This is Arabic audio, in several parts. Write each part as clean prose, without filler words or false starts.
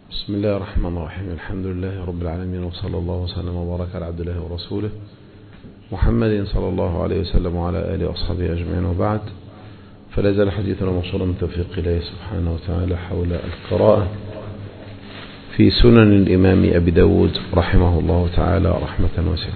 بسم الله الرحمن الرحيم. الحمد لله رب العالمين، وصلى الله وسلم وبارك على عبد الله ورسوله محمد صلى الله عليه وسلم وعلى آله وأصحابه أجمعين، وبعد. فلا زال حديثنا موصولا من توفيق الله سبحانه وتعالى حول القراءة في سنن الإمام أبي داود رحمه الله تعالى رحمة واسعة.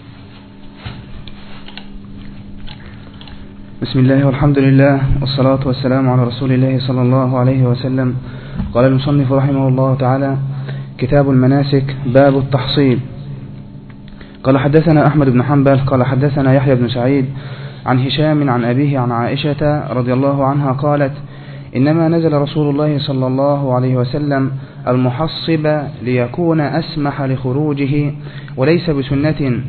بسم الله والحمد لله والصلاة والسلام على رسول الله صلى الله عليه وسلم. قال المصنف رحمه الله تعالى: كتاب المناسك، باب التحصيل. قال حدثنا أحمد بن حنبل قال حدثنا يحيى بن سعيد عن هشام عن أبيه عن عائشة رضي الله عنها قالت: إنما نزل رسول الله صلى الله عليه وسلم المحصب ليكون أسمح لخروجه وليس بسنة.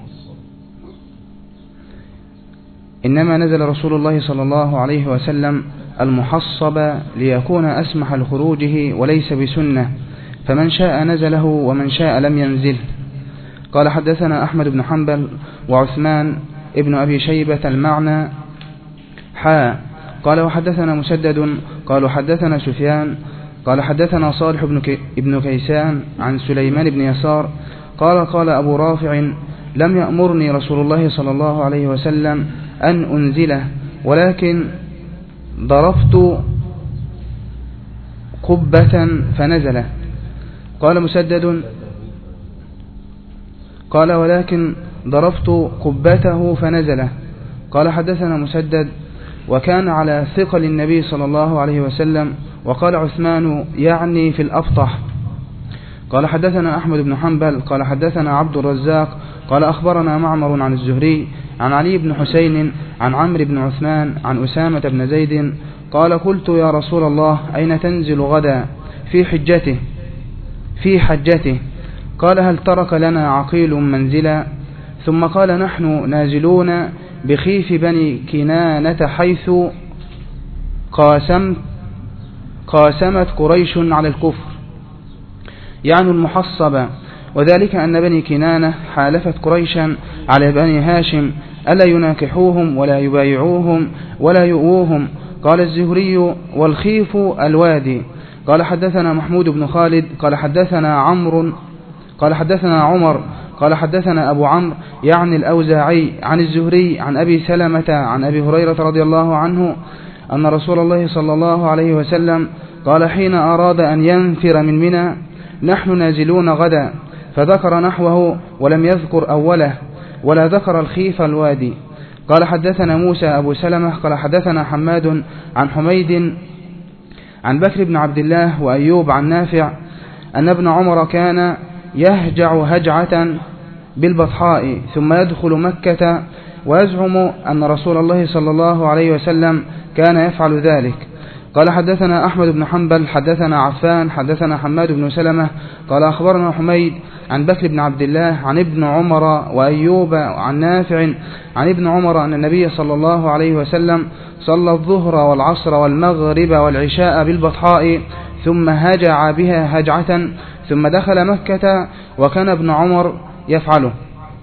إنما نزل رسول الله صلى الله عليه وسلم المحصب ليكون أسمح لخروجه وليس بسنة، فمن شاء نزله ومن شاء لم ينزل. قال حدثنا أحمد بن حنبل وعثمان ابن أبي شيبة المعنى قال وحدثنا مسدد قال حدثنا سفيان قال حدثنا صالح بن كيسان عن سليمان بن يسار قال أبو رافع: لم يأمرني رسول الله صلى الله عليه وسلم أن أنزله، ولكن ضربت قبة فنزله. قال مسدد: قال ولكن ضربت قبته فنزله. قال حدثنا مسدد: وكان على ثقل النبي صلى الله عليه وسلم. وقال عثمان يعني في الأبطح. قال حدثنا أحمد بن حنبل قال حدثنا عبد الرزاق قال أخبرنا معمر عن الزهري عن علي بن حسين عن عمرو بن عثمان عن أسامة بن زيد قال: قلت يا رسول الله أين تنزل غدا في حجته؟ قال: هل ترك لنا عقيل منزلا؟ ثم قال: نحن نازلون بخيف بني كنانة حيث قاسمت قريش على الكفر، يعني المحصبة، وذلك أن بني كنانة حالفت قريشا على بني هاشم ألا يناكحوهم ولا يبايعوهم ولا يؤوهم. قال الزهري: والخيف الوادي. قال حدثنا محمود بن خالد قال حدثنا عمر قال حدثنا أبو عمرو يعني الأوزاعي عن الزهري عن أبي سلمة عن أبي هريرة رضي الله عنه أن رسول الله صلى الله عليه وسلم قال حين أراد أن ينفر من منى: نحن نازلون غدا، فذكر نحوه ولم يذكر أوله ولا ذكر الخيف الوادي. قال حدثنا موسى أبو سلمة قال حدثنا حماد عن حميد عن بكر بن عبد الله وأيوب عن نافع أن ابن عمر كان يهجع هجعة بالبطحاء ثم يدخل مكة، ويزعم أن رسول الله صلى الله عليه وسلم كان يفعل ذلك. قال حدثنا أحمد بن حنبل حدثنا عفان حدثنا حماد بن سلمة قال أخبرنا حميد عن بكر بن عبد الله عن ابن عمر وأيوب عن نافع عن ابن عمر أن النبي صلى الله عليه وسلم صلى الظهر والعصر والمغرب والعشاء بالبطحاء ثم هجع بها هجعة ثم دخل مكة، وكان ابن عمر يفعله.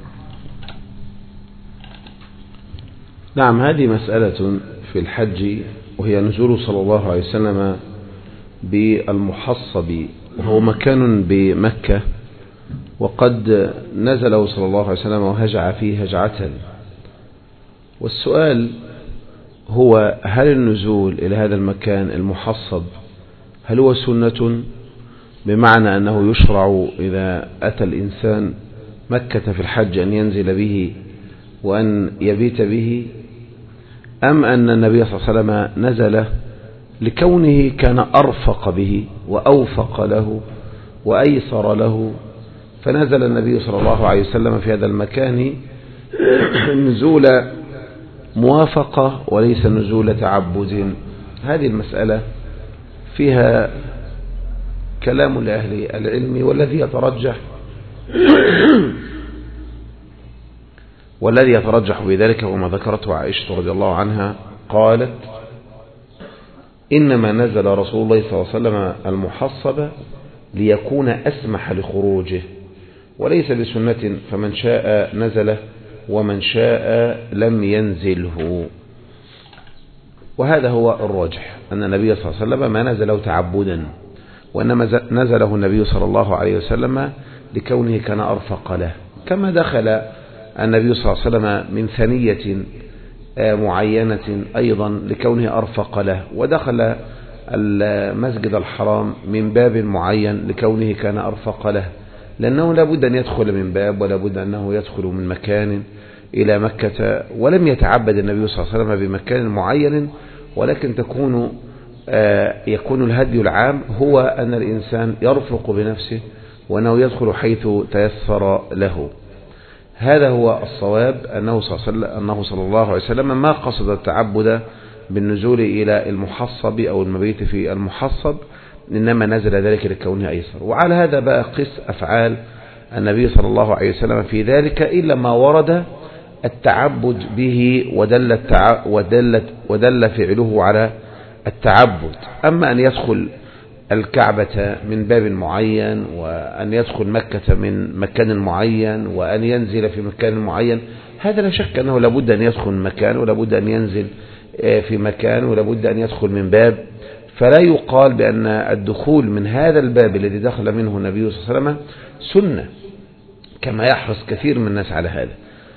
نعم، هذه مسألة في الحج، وهي نزول صلى الله عليه وسلم بالمحصب، وهو مكان بمكة، وقد نزله صلى الله عليه وسلم وهجع فيه هجعة. والسؤال هو: هل النزول إلى هذا المكان المحصب هل هو سنة، بمعنى أنه يشرع إذا أتى الإنسان مكة في الحج أن ينزل به وأن يبيت به، أم أن النبي صلى الله عليه وسلم نزل لكونه كان أرفق به وأوفق له وأيسر له، فنزل النبي صلى الله عليه وسلم في هذا المكان نزول موافقة وليس نزول تعبد؟ هذه المسألة فيها كلام لأهل العلم، والذي يترجح بذلك هو ما ذكرته عائشة رضي الله عنها قالت: إنما نزل رسول الله صلى الله عليه وسلم المحصب ليكون أسمح لخروجه وليس بسنة، فمن شاء نزله ومن شاء لم ينزله. وهذا هو الراجح، أن النبي صلى الله عليه وسلم ما نزله تعبدا، وإنما نزله النبي صلى الله عليه وسلم لكونه كان أرفق له، كما دخل النبي صلى الله عليه وسلم من ثنية معينة أيضا لكونه أرفق له، ودخل المسجد الحرام من باب معين لكونه كان أرفق له، لأنه لابد أن يدخل من باب ولابد أنه يدخل من مكان إلى مكة. ولم يتعبد النبي صلى الله عليه وسلم بمكان معين، ولكن يكون الهدي العام هو أن الإنسان يرفق بنفسه وأنه يدخل حيث تيسر له. هذا هو الصواب، أنه صلى الله عليه وسلم ما قصد التعبد بالنزول إلى المحصب أو المبيت في المحصب، إنما نزل ذلك لكونه أيسر. وعلى هذا بقى قس أفعال النبي صلى الله عليه وسلم في ذلك، إلا ما ورد التعبد به ودل فعله على التعبد. أما أن يدخل الكعبة من باب معين، وأن يدخل مكة من مكان معين، وأن ينزل في مكان معين، هذا لا شك أنه لابد أن يدخل من مكان، ولابد أن ينزل في مكان، ولابد أن يدخل من باب. فلا يقال بأن الدخول من هذا الباب الذي دخل منه النبي صلى الله عليه وسلم سنة، كما يحرص كثير من الناس على هذا.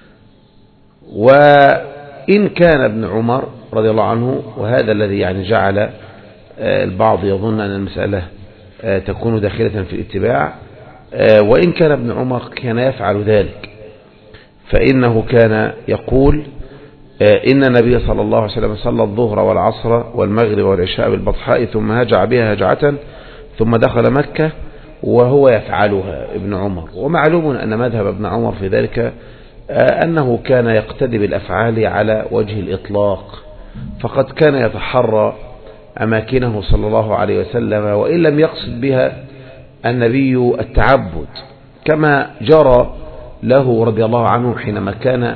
وإن كان ابن عمر رضي الله عنه، وهذا الذي يعني جعل البعض يظن أن المسألة تكون داخلة في الاتباع، وإن كان ابن عمر كان يفعل ذلك، فإنه كان يقول إن النبي صلى الله عليه وسلم صلى الظهر والعصر والمغرب والعشاء بالبطحاء ثم هجع بها هجعة ثم دخل مكة وهو يفعلها ابن عمر. ومعلوم أن مذهب ابن عمر في ذلك أنه كان يقتدي بالأفعال على وجه الإطلاق، فقد كان يتحرى أماكنه صلى الله عليه وسلم، وإن لم يقصد بها النبي التعبد، كما جرى له رضي الله عنه حينما كان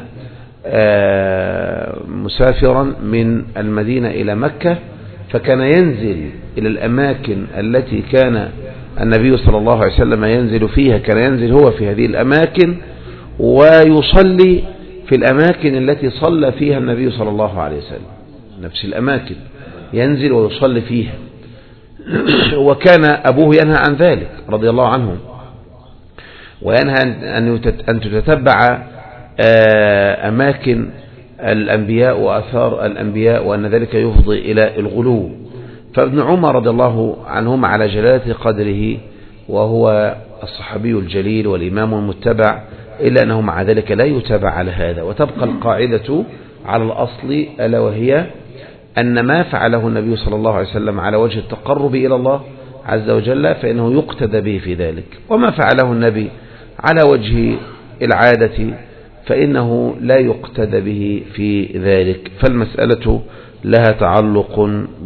مسافرا من المدينة إلى مكة، فكان ينزل إلى الأماكن التي كان النبي صلى الله عليه وسلم ينزل فيها، كان ينزل هو في هذه الأماكن ويصلي في الأماكن التي صلى فيها النبي صلى الله عليه وسلم، نفس الأماكن ينزل ويصلي فيها. وكان أبوه ينهى عن ذلك رضي الله عنه، وينهى أن تتتبع أماكن الأنبياء وأثار الأنبياء، وأن ذلك يفضي إلى الغلو. فابن عمر رضي الله عنهما على جلالة قدره، وهو الصحابي الجليل والإمام المتبع، إلا أنه مع ذلك لا يتبع على هذا. وتبقى القاعدة على الأصل، ألا وهي أن ما فعله النبي صلى الله عليه وسلم على وجه التقرب إلى الله عز وجل فإنه يقتدى به في ذلك، وما فعله النبي على وجه العادة فإنه لا يقتدى به في ذلك. فالمسألة لها تعلق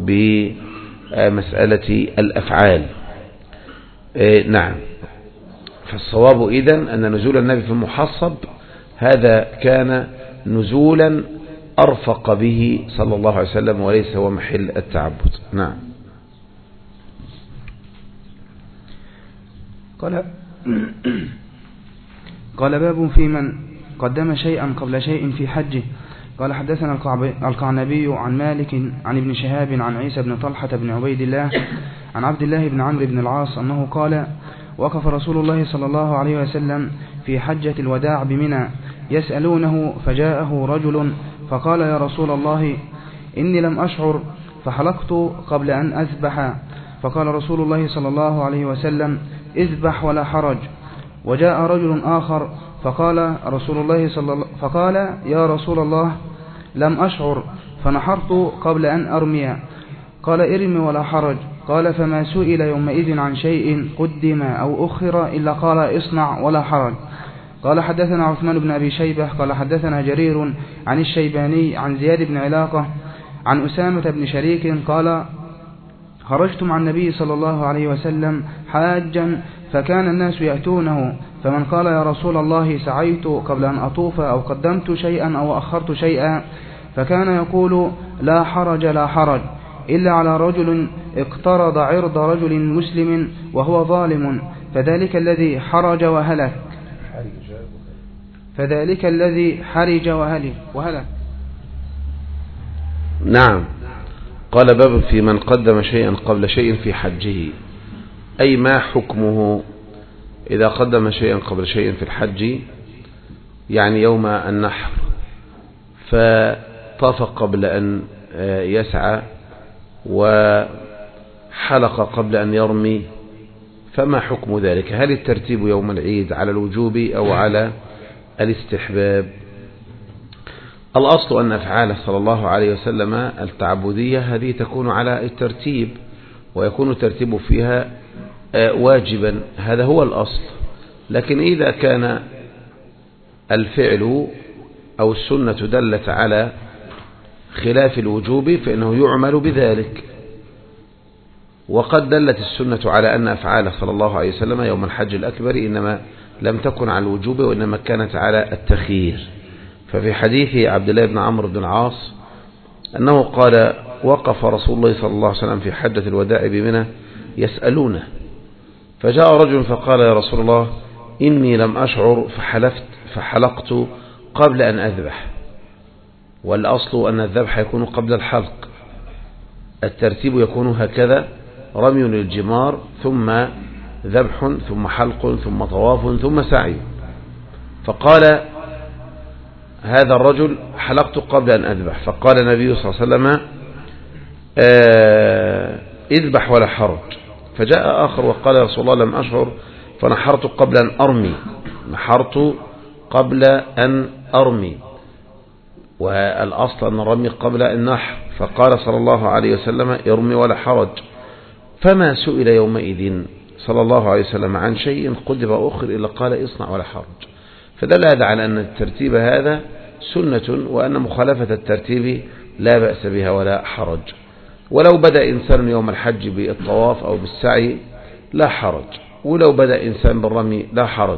بمسألة الأفعال. نعم، فالصواب إذن أن نزول النبي في المحصب هذا كان نزولا أرفق به صلى الله عليه وسلم، وليس هو محل التعبد. نعم. قال باب في من قدم شيئا قبل شيء في حجه. قال حدثنا القعنبي عن مالك عن ابن شهاب عن عيسى بن طلحة بن عبيد الله عن عبد الله بن عمرو بن العاص أنه قال: وقف رسول الله صلى الله عليه وسلم في حجة الوداع بمنى يسألونه، فجاءه رجل فقال: يا رسول الله إني لم أشعر فحلقت قبل أن أذبح. فقال رسول الله صلى الله عليه وسلم: اذبح ولا حرج. وجاء رجل آخر فقال يا رسول الله لم أشعر فنحرت قبل أن أرمي. قال: ارم ولا حرج. قال: فما سئل يومئذ عن شيء قدم أو أخر إلا قال: اصنع ولا حرج. قال حدثنا عثمان بن أبي شيبة قال حدثنا جرير عن الشيباني عن زياد بن علاقة عن أسامة بن شريك قال: خرجت مع النبي صلى الله عليه وسلم حاجا، فكان الناس يأتونه، فمن قال: يا رسول الله سعيت قبل أن أطوف، أو قدمت شيئا أو أخرت شيئا، فكان يقول: لا حرج لا حرج، إلا على رجل اقترض عرض رجل مسلم وهو ظالم، فذلك الذي حرج وهلك. نعم. قال باب في من قدم شيئا قبل شيء في حجه. أي ما حكمه إذا قدم شيئا قبل شيء في الحج، يعني يوم النحر، فطاف قبل أن يسعى وحلق قبل أن يرمي، فما حكم ذلك؟ هل الترتيب يوم العيد على الوجوب أو على الاستحباب؟ الأصل أن أفعاله صلى الله عليه وسلم التعبدية هذه تكون على الترتيب، ويكون الترتيب فيها واجبا، هذا هو الأصل. لكن إذا كان الفعل أو السنة دلت على خلاف الوجوب فإنه يعمل بذلك. وقد دلت السنة على أن أفعاله صلى الله عليه وسلم يوم الحج الأكبر إنما لم تكن على الوجوب وإنما كانت على التخيير. ففي حديث عبد الله بن عمرو بن العاص أنه قال: وقف رسول الله صلى الله عليه وسلم في حجة الوداع بمنى يسألونه، فجاء رجل فقال: يا رسول الله إني لم أشعر فحلقت قبل أن أذبح. والأصل أن الذبح يكون قبل الحلق، الترتيب يكون هكذا: رمي للجمار ثم ذبح ثم حلق ثم طواف ثم سعي. فقال هذا الرجل: حلقت قبل أن أذبح. فقال النبي صلى الله عليه وسلم: اذبح ولا حرج. فجاء آخر وقال: يا رسول الله لم أشعر فنحرت قبل أن أرمي، نحرت قبل أن أرمي، والأصل أن الرمي قبل النحر. فقال صلى الله عليه وسلم: ارمي ولا حرج. فما سئل يومئذ صلى الله عليه وسلم عن شيء قدم أخر إلا قال: اصنع ولا حرج. فدل هذا على أن الترتيب هذا سنة، وأن مخالفة الترتيب لا بأس بها ولا حرج. ولو بدأ إنسان يوم الحج بالطواف أو بالسعي لا حرج، ولو بدأ إنسان بالرمي لا حرج.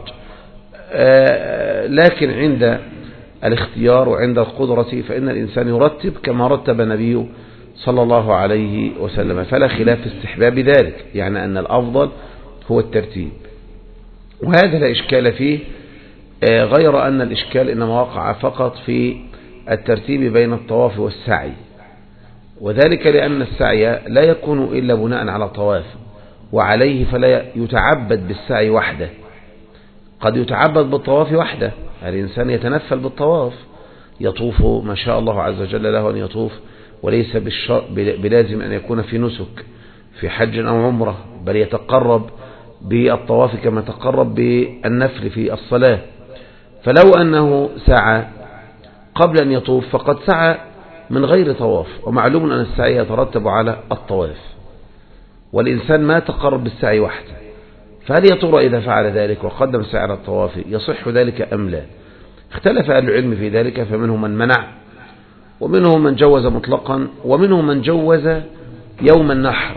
لكن عند الاختيار وعند القدرة فإن الإنسان يرتب كما رتب النبي صلى الله عليه وسلم، فلا خلاف في استحباب ذلك، يعني أن الأفضل هو الترتيب، وهذا لا إشكال فيه، غير أن الإشكال إنما وقع فقط في الترتيب بين الطواف والسعي، وذلك لأن السعي لا يكون إلا بناء على طواف، وعليه فلا يتعبد بالسعي وحده. قد يتعبد بالطواف وحده، الإنسان يتنفل بالطواف، يطوف ما شاء الله عز وجل له أن يطوف، وليس بلازم أن يكون في نسك في حج أو عمرة، بل يتقرب بالطواف كما تقرب بالنفل في الصلاة. فلو أنه سعى قبل أن يطوف فقد سعى من غير طواف، ومعلوم أن السعي يترتب على الطواف، والإنسان ما تقرب بالسعي وحده. فهل يا ترى إذا فعل ذلك وقدم سعي على الطواف يصح ذلك أم لا؟ اختلف أهل العلم في ذلك، فمنهم من منع، ومنهم من جوز مطلقا، ومنهم من جوز يوم النحر،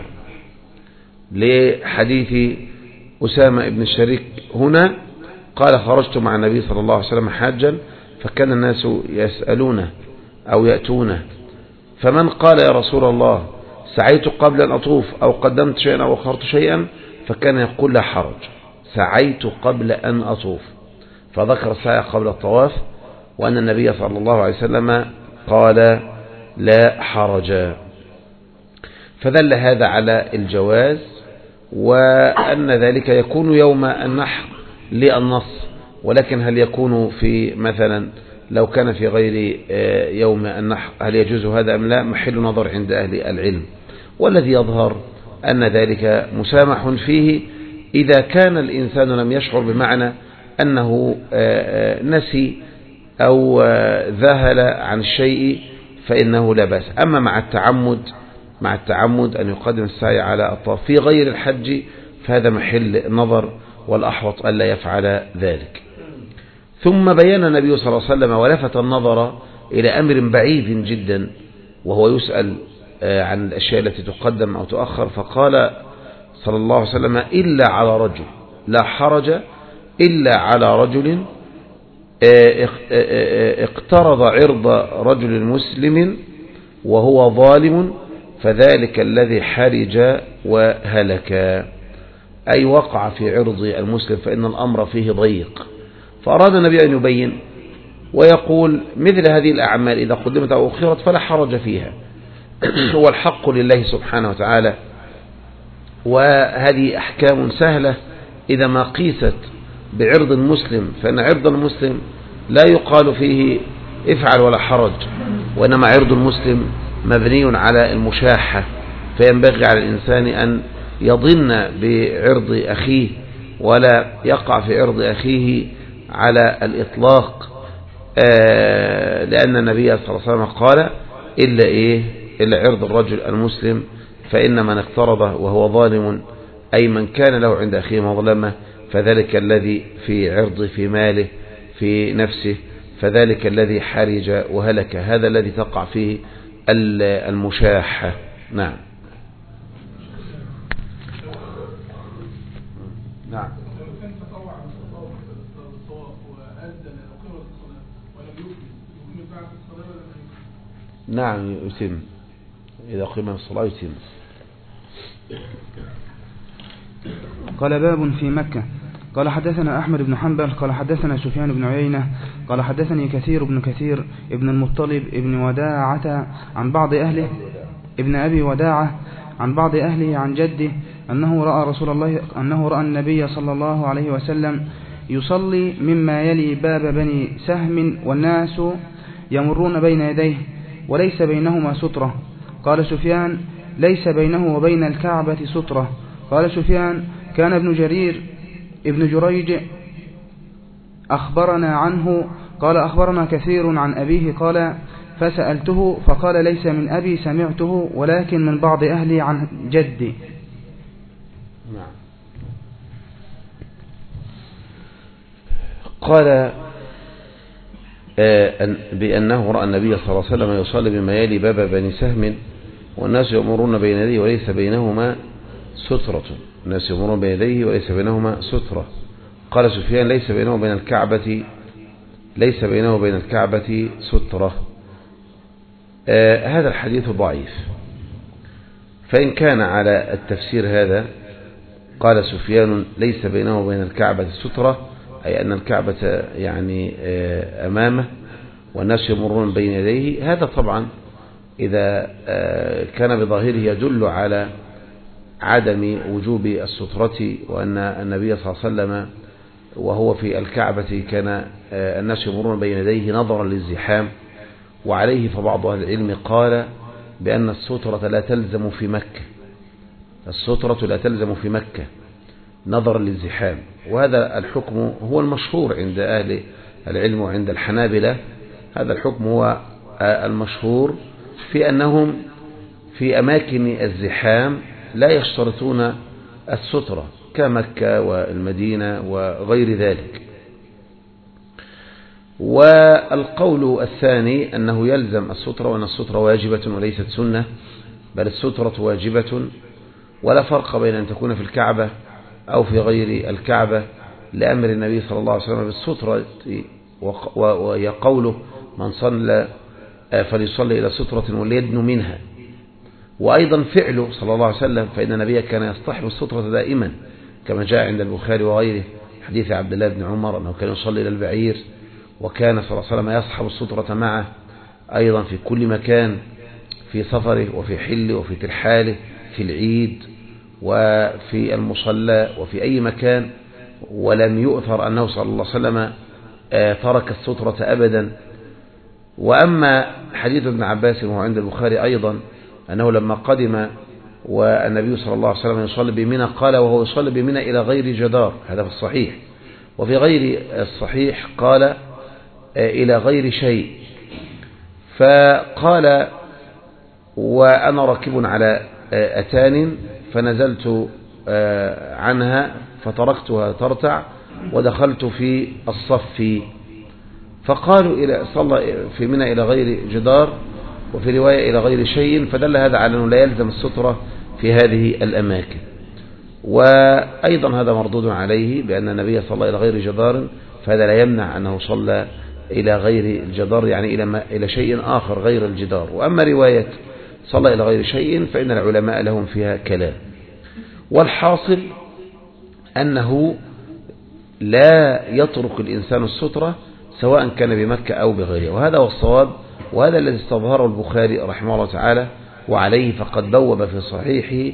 لحديث أسامة بن الشريك هنا قال: خرجت مع النبي صلى الله عليه وسلم حاجا فكان الناس يسألونه أو يأتونه، فمن قال: يا رسول الله سعيت قبل أن أطوف أو قدمت شيئا أو أخرت شيئا، فكان يقول: لا حرج، سعيت قبل أن أطوف، فذكر السعي قبل الطواف، وأن النبي صلى الله عليه وسلم قال: لا حرج. فدل هذا على الجواز، وأن ذلك يكون يوم النحر للنص، ولكن هل يكون في مثلا لو كان في غير يوم النحر هل يجوز هذا أم لا؟ محل نظر عند أهل العلم، والذي يظهر أن ذلك مسامح فيه إذا كان الإنسان لم يشعر بمعنى أنه نسي أو ذهل عن الشيء فإنه لا بأس. أما مع التعمد أن يقدم السعي على الطواف في غير الحج فهذا محل نظر، والأحوط ألا يفعل ذلك. ثم بيان النبي صلى الله عليه وسلم ولفت النظر إلى أمر بعيد جدا، وهو يسأل عن الأشياء التي تقدم أو تؤخر، فقال صلى الله عليه وسلم: إلا على رجل، لا حرج إلا على رجل اقترض عرض رجل مسلم وهو ظالم، فذلك الذي حرج وهلك، أي وقع في عرض المسلم فإن الأمر فيه ضيق. فأراد النبي أن يبين ويقول: مثل هذه الأعمال إذا قدمت أو أخرت فلا حرج فيها، هو الحق لله سبحانه وتعالى، وهذه أحكام سهلة إذا ما قيست بعرض المسلم، فإن عرض المسلم لا يقال فيه افعل ولا حرج، وإنما عرض المسلم مبني على المشاحة، فينبغي على الإنسان أن يضن بعرض أخيه ولا يقع في عرض أخيه على الإطلاق، لأن النبي صلى الله عليه وسلم قال إلا عرض الرجل المسلم، فإن من اقترض وهو ظالم، أي من كان له عند أخيه مظلمة، فذلك الذي في عرضه في ماله في نفسه، فذلك الذي حرج وهلك، هذا الذي تقع فيه المشاحة. نعم. نعم. نعم يتم، إذا قيم الصلاة يتم. قال باب في مكة. قال حدثنا أحمد بن حنبل قال حدثنا سفيان بن عيينة قال حدثني كثير بن كثير ابن المطلب ابن وداعة عن بعض أهله ابن أبي وداعة عن بعض أهله عن جده أنه رأى النبي صلى الله عليه وسلم يصلي مما يلي باب بني سهم والناس يمرون بين يديه وليس بينهما سترة. قال سفيان ليس بينه وبين الكعبة سترة. قال سفيان كان ابن جريج أخبرنا عنه قال أخبرنا كثير عن أبيه قال فسألته فقال ليس من أبي سمعته ولكن من بعض أهلي عن جدي. نعم. قال بأنه رأى النبي صلى الله عليه وسلم يصلي بما يلي باب بني سهم والناس يمرون بين يديه وليس بينهما سترة. الناس يمرون بين يديه وليس بينهما سترة. قال سفيان ليس بينه وبين الكعبة سترة. هذا الحديث ضعيف، فإن كان على التفسير هذا قال سفيان ليس بينه وبين الكعبة سترة، أي أن الكعبة يعني أمامه والناس يمرون بين يديه، هذا طبعا إذا كان بظاهره يدل على عدم وجوب السترة، وأن النبي صلى الله عليه وسلم وهو في الكعبة كان الناس يمرون بين يديه نظرا للزحام، وعليه فبعض أهل العلم قال بأن السترة لا تلزم في مكة نظرا للزحام، وهذا الحكم هو المشهور عند أهل العلم وعند الحنابلة. هذا الحكم هو المشهور في أنهم في أماكن الزحام لا يشترطون السترة كمكة والمدينة وغير ذلك. والقول الثاني أنه يلزم السترة، وأن السترة واجبة وليست سنة، بل السترة واجبة، ولا فرق بين أن تكون في الكعبة أو في غير الكعبة، لأمر النبي صلى الله عليه وسلم بالسترة، وهي قوله من صلى فليصلي إلى سترة وليدن منها. وأيضا فعله صلى الله عليه وسلم، فإن النبي كان يصطحب السترة دائما كما جاء عند البخاري وغيره حديث عبد الله بن عمر أنه كان يصلي إلى البعير، وكان صلى الله عليه وسلم يصحب السترة معه أيضا في كل مكان، في سفره وفي حله وفي ترحاله، في العيد وفي المصلى وفي أي مكان، ولم يؤثر أنه صلى الله عليه وسلم ترك السترة أبدا. وأما حديث ابن عباس وهو عند البخاري أيضا أنه لما قدم والنبي صلى الله عليه وسلم يصلي بمنى قال وهو يصلي بمنى إلى غير جدار، هذا في الصحيح، وفي غير الصحيح قال إلى غير شيء. فقال وأنا راكب على أتان فنزلت عنها فتركتها ترتع ودخلت في الصف، فقالوا صلى في منى إلى غير جدار، وفي رواية إلى غير شيء، فدل هذا على أنه لا يلزم السترة في هذه الأماكن. وأيضا هذا مردود عليه بأن النبي صلى إلى غير جدار، فهذا لا يمنع أنه صلى إلى غير الجدار، يعني إلى شيء آخر غير الجدار. وأما رواية صلى إلى غير شيء فإن العلماء لهم فيها كلام. والحاصل أنه لا يترك الإنسان السترة سواء كان بمكة أو بغيرها، وهذا هو الصواب، وهذا الذي استظهره البخاري رحمه الله تعالى، وعليه فقد بوب في صحيحه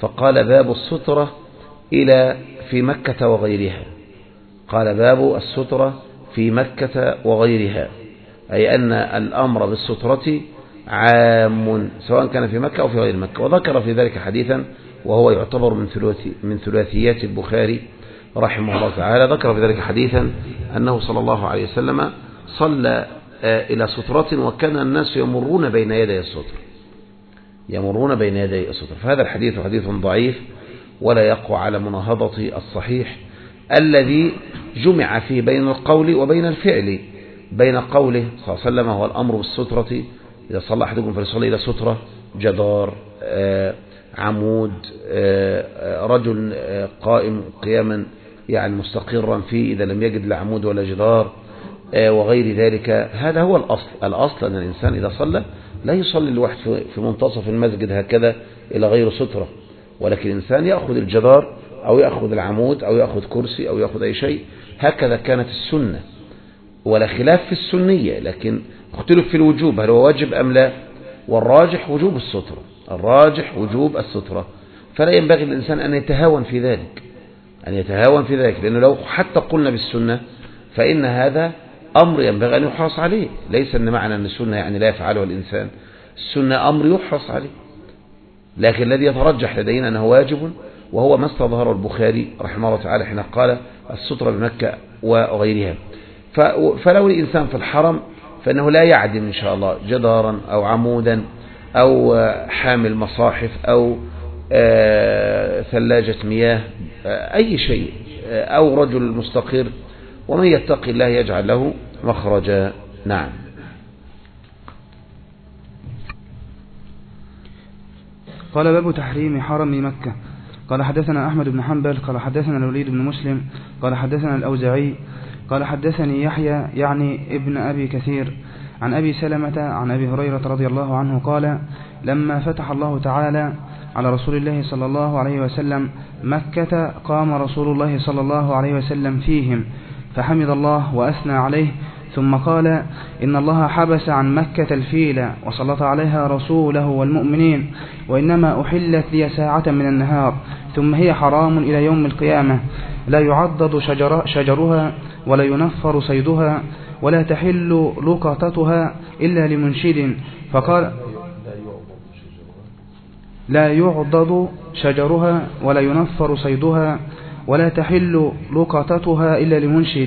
فقال باب السترة في مكة وغيرها. قال باب السترة في مكة وغيرها، أي أن الأمر بالسترة عام سواء كان في مكة أو في غير مكة. وذكر في ذلك حديثا وهو يعتبر من ثلاثيات البخاري رحمه الله تعالى. ذكر في ذلك حديثا أنه صلى الله عليه وسلم صلى إلى سترة وكان الناس يمرون بين يدي الستر، يمرون بين يدي الستر. فهذا الحديث حديث ضعيف ولا يقوى على مناهضة الصحيح الذي جمع فيه بين القول وبين الفعل. بين قوله صلى الله عليه وسلم هو الأمر بالسترة، إذا صلى أحدكم فليصلي إلى سترة، جدار، عمود، رجل قائم قياما يعني مستقرا فيه إذا لم يجد لا عمود ولا جدار وغير ذلك. هذا هو الأصل أن الإنسان إذا صلى لا يصلي الواحد في منتصف المسجد هكذا إلى غير سترة، ولكن الإنسان يأخذ الجدار أو يأخذ العمود أو يأخذ كرسي أو يأخذ أي شيء. هكذا كانت السنة، ولا خلاف في السنية، لكن اختلف في الوجوب هل هو واجب أم لا. والراجح وجوب السترة، الراجح وجوب السترة. فلا ينبغي للإنسان أن يتهاون في ذلك، أن يتهاون في ذلك، لأنه لو حتى قلنا بالسنة فإن هذا أمر ينبغي أن يحرص عليه. ليس أن معنى أن السنة يعني لا يفعله الإنسان، السنة أمر يحرص عليه، لكن الذي يترجح لدينا أنه واجب، وهو ما استظهر البخاري رحمه الله تعالى حين قال السترة بمكة وغيرها. فلو الإنسان في الحرم فإنه لا يعدم إن شاء الله جدارا أو عمودا أو حامل مصاحف أو ثلاجة مياه، أي شيء، أو رجل مستقر، ومن يتقي الله يجعل له مخرجا. نعم. قال باب تحريم حرم مكة. قال حدثنا أحمد بن حنبل قال حدثنا الوليد بن مسلم قال حدثنا الأوزاعي قال حدثني يحيى يعني ابن أبي كثير عن أبي سلمة عن أبي هريرة رضي الله عنه قال لما فتح الله تعالى على رسول الله صلى الله عليه وسلم مكة قام رسول الله صلى الله عليه وسلم فيهم فحمد الله وأثنى عليه، ثم قال إن الله حبس عن مكة الفيل وسلط عليها رسوله والمؤمنين، وإنما أحلت لي ساعة من النهار، ثم هي حرام إلى يوم القيامة، لا يعضد شجرها ولا ينفر صيدها ولا تحل لقطتها إلا لمنشد. فقال لا يعضد شجرها ولا ينفر صيدها ولا تحل لقطتها إلا لمنشد.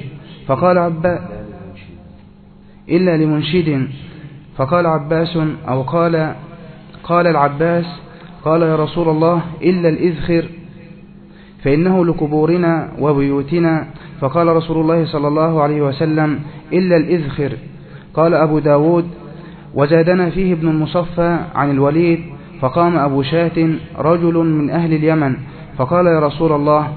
إلا لمنشد. فقال عباس أو قال العباس قال يا رسول الله إلا الإذخر فإنه لقبورنا وبيوتنا. فقال رسول الله صلى الله عليه وسلم إلا الإذخر. قال أبو داود وزادنا فيه ابن المصفى عن الوليد فقام أبو شاة رجل من أهل اليمن فقال يا رسول الله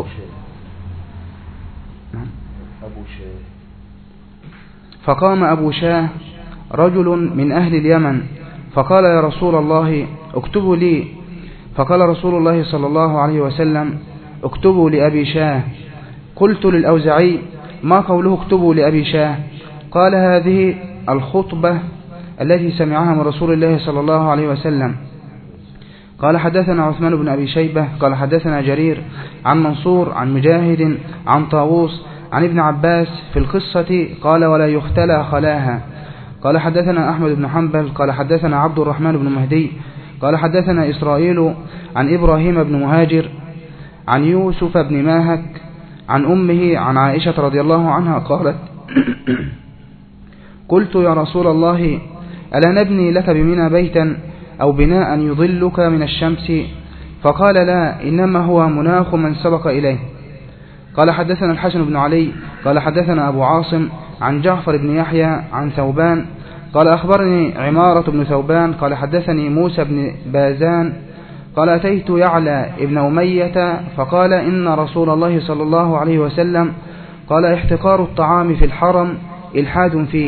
فقام أبو شاه رجل من أهل اليمن فقال يا رسول الله اكتبوا لي. فقال رسول الله صلى الله عليه وسلم اكتبوا لأبي شاه. قلت للأوزعي ما قوله اكتبوا لأبي شاه؟ قال هذه الخطبة التي سمعها من رسول الله صلى الله عليه وسلم. قال حدثنا عثمان بن أبي شيبة قال حدثنا جرير عن منصور عن مجاهد عن طاووس عن ابن عباس في القصة قال ولا يختلى خلاها. قال حدثنا أحمد بن حنبل قال حدثنا عبد الرحمن بن مهدي قال حدثنا إسرائيل عن إبراهيم بن مهاجر عن يوسف بن ماهك عن أمه عن عائشة رضي الله عنها قالت قلت يا رسول الله ألا نبني لك بمنى بيتا أو بناء يظلك من الشمس؟ فقال لا إنما هو مناخ من سبق إليه. قال حدثنا الحسن بن علي قال حدثنا أبو عاصم عن جعفر بن يحيى عن ثوبان قال أخبرني عمارة بن ثوبان قال حدثني موسى بن بازان قال أتيت يعلى ابن أمية فقال إن رسول الله صلى الله عليه وسلم قال احتقار الطعام في الحرم إلحاد فيه.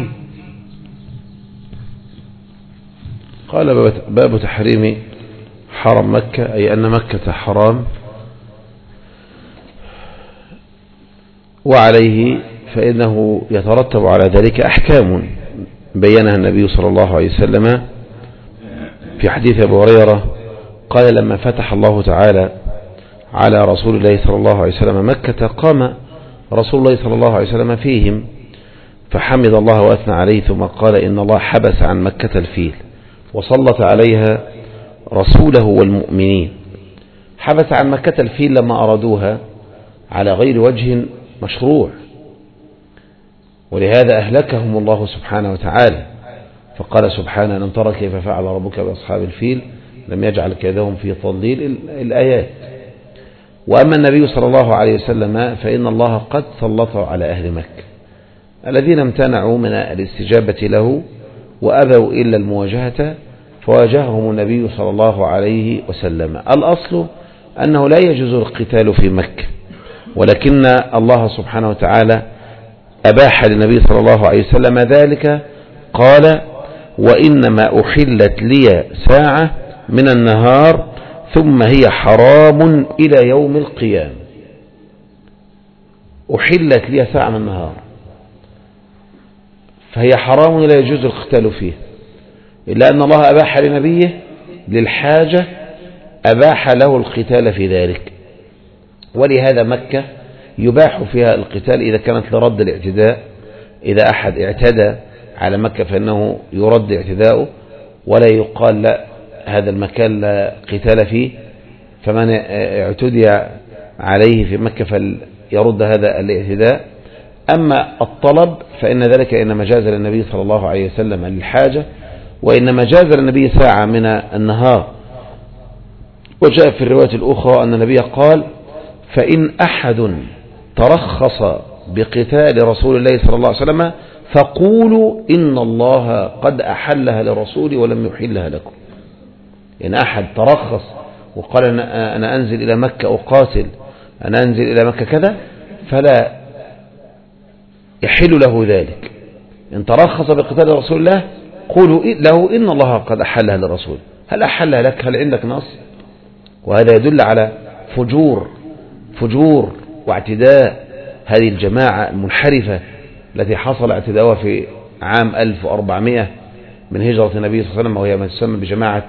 قال باب تحريم حرم مكة، أي أن مكة حرام، وعليه فإنه يترتب على ذلك أحكام بينها النبي صلى الله عليه وسلم في حديث أبي هريرة قال لما فتح الله تعالى على رسول الله صلى الله عليه وسلم مكة قام رسول الله صلى الله عليه وسلم فيهم فحمد الله وأثنى عليه ثم قال إن الله حبس عن مكة الفيل وسلط عليها رسوله والمؤمنين. حبس عن مكة الفيل لما أرادوها على غير وجه مشروع، ولهذا أهلكهم الله سبحانه وتعالى، فقال سبحانه ألم ترى كيف فعل ربك بأصحاب الفيل لم يجعل كيدهم في تضليل الآيات. وأما النبي صلى الله عليه وسلم فإن الله قد سلطه على أهل مكة الذين امتنعوا من الاستجابة له وأبوا إلا المواجهة، فواجههم النبي صلى الله عليه وسلم. الأصل أنه لا يجوز القتال في مكة، ولكن الله سبحانه وتعالى أباح للنبي صلى الله عليه وسلم ذلك. قال وإنما أحلت لي ساعة من النهار ثم هي حرام إلى يوم القيامة. أحلت لي ساعة من النهار فهي حرام لا يجوز القتال فيه، إلا أن الله أباح لنبيه للحاجة، أباح له القتال في ذلك. ولهذا مكة يباح فيها القتال إذا كانت لرد الاعتداء، إذا أحد اعتدى على مكة فإنه يرد اعتداؤه ولا يقال لا هذا المكان لا قتال فيه، فمن اعتدي عليه في مكة فليرد هذا الاعتداء. أما الطلب فإن ذلك إنما جاز للنبي صلى الله عليه وسلم للحاجة، وإنما جاز للنبي ساعة من النهار. وجاء في الرواية الأخرى أن النبي قال فإن أحد ترخص بقتال رسول الله صلى الله عليه وسلم فقولوا إن الله قد أحلها لرسول ولم يحلها لكم. إن أحد ترخص وقال أنا أنزل إلى مكة أقاتل، أنا أنزل إلى مكة كذا، فلا يحل له ذلك. إن ترخص بقتال رسول الله قولوا له إن الله قد أحلها للرسول. هل أحلها لك؟ هل عندك نص؟ وهذا يدل على فجور واعتداء هذه الجماعة المنحرفة التي حصل اعتداؤها في عام 1400 من هجرة النبي صلى الله عليه وسلم، وهي ما تسمى بجماعة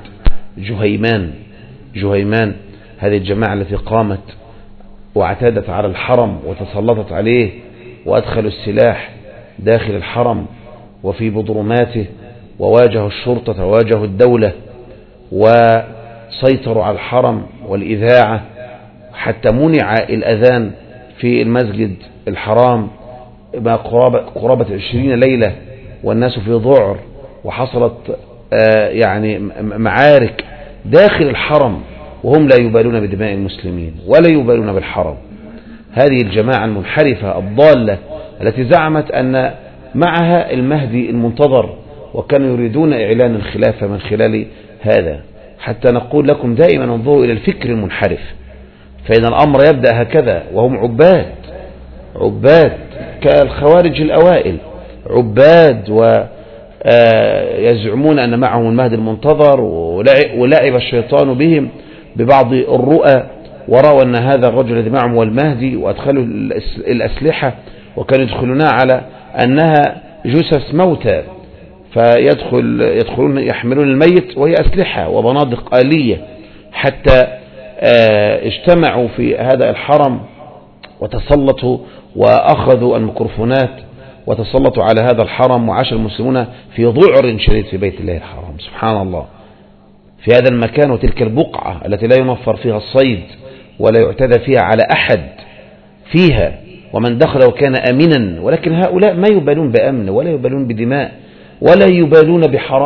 جهيمان. هذه الجماعة التي قامت واعتدت على الحرم وتسلطت عليه وأدخلوا السلاح داخل الحرم وفي بضرماته، وواجهوا الشرطة وواجهوا الدولة وسيطروا على الحرم والإذاعة، حتى منع الأذان في المسجد الحرام ما قرابة 20 ليلة والناس في ذعر، وحصلت يعني معارك داخل الحرم وهم لا يبالون بدماء المسلمين ولا يبالون بالحرم. هذه الجماعة المنحرفة الضالة التي زعمت أن معها المهدي المنتظر، وكانوا يريدون إعلان الخلافة من خلال هذا. حتى نقول لكم دائما انظروا إلى الفكر المنحرف، فإن الأمر يبدأ هكذا، وهم عباد كالخوارج الأوائل، عباد ويزعمون أن معهم المهدي المنتظر، ولعب الشيطان بهم ببعض الرؤى ورأوا أن هذا الرجل الذي معهم هو المهدي، وأدخلوا الأسلحة وكانوا يدخلونها على أنها جثث موتى، يدخلون يحملون الميت وهي أسلحة وبنادق آلية، حتى اجتمعوا في هذا الحرم وتسلطوا وأخذوا الميكروفونات وتسلطوا على هذا الحرم، وعاش المسلمون في ذعر شديد في بيت الله الحرام. سبحان الله، في هذا المكان وتلك البقعة التي لا ينفر فيها الصيد ولا يعتدى فيها على أحد فيها، ومن دخل وكان أمنا. ولكن هؤلاء ما يبالون بأمن ولا يبالون بدماء ولا يبالون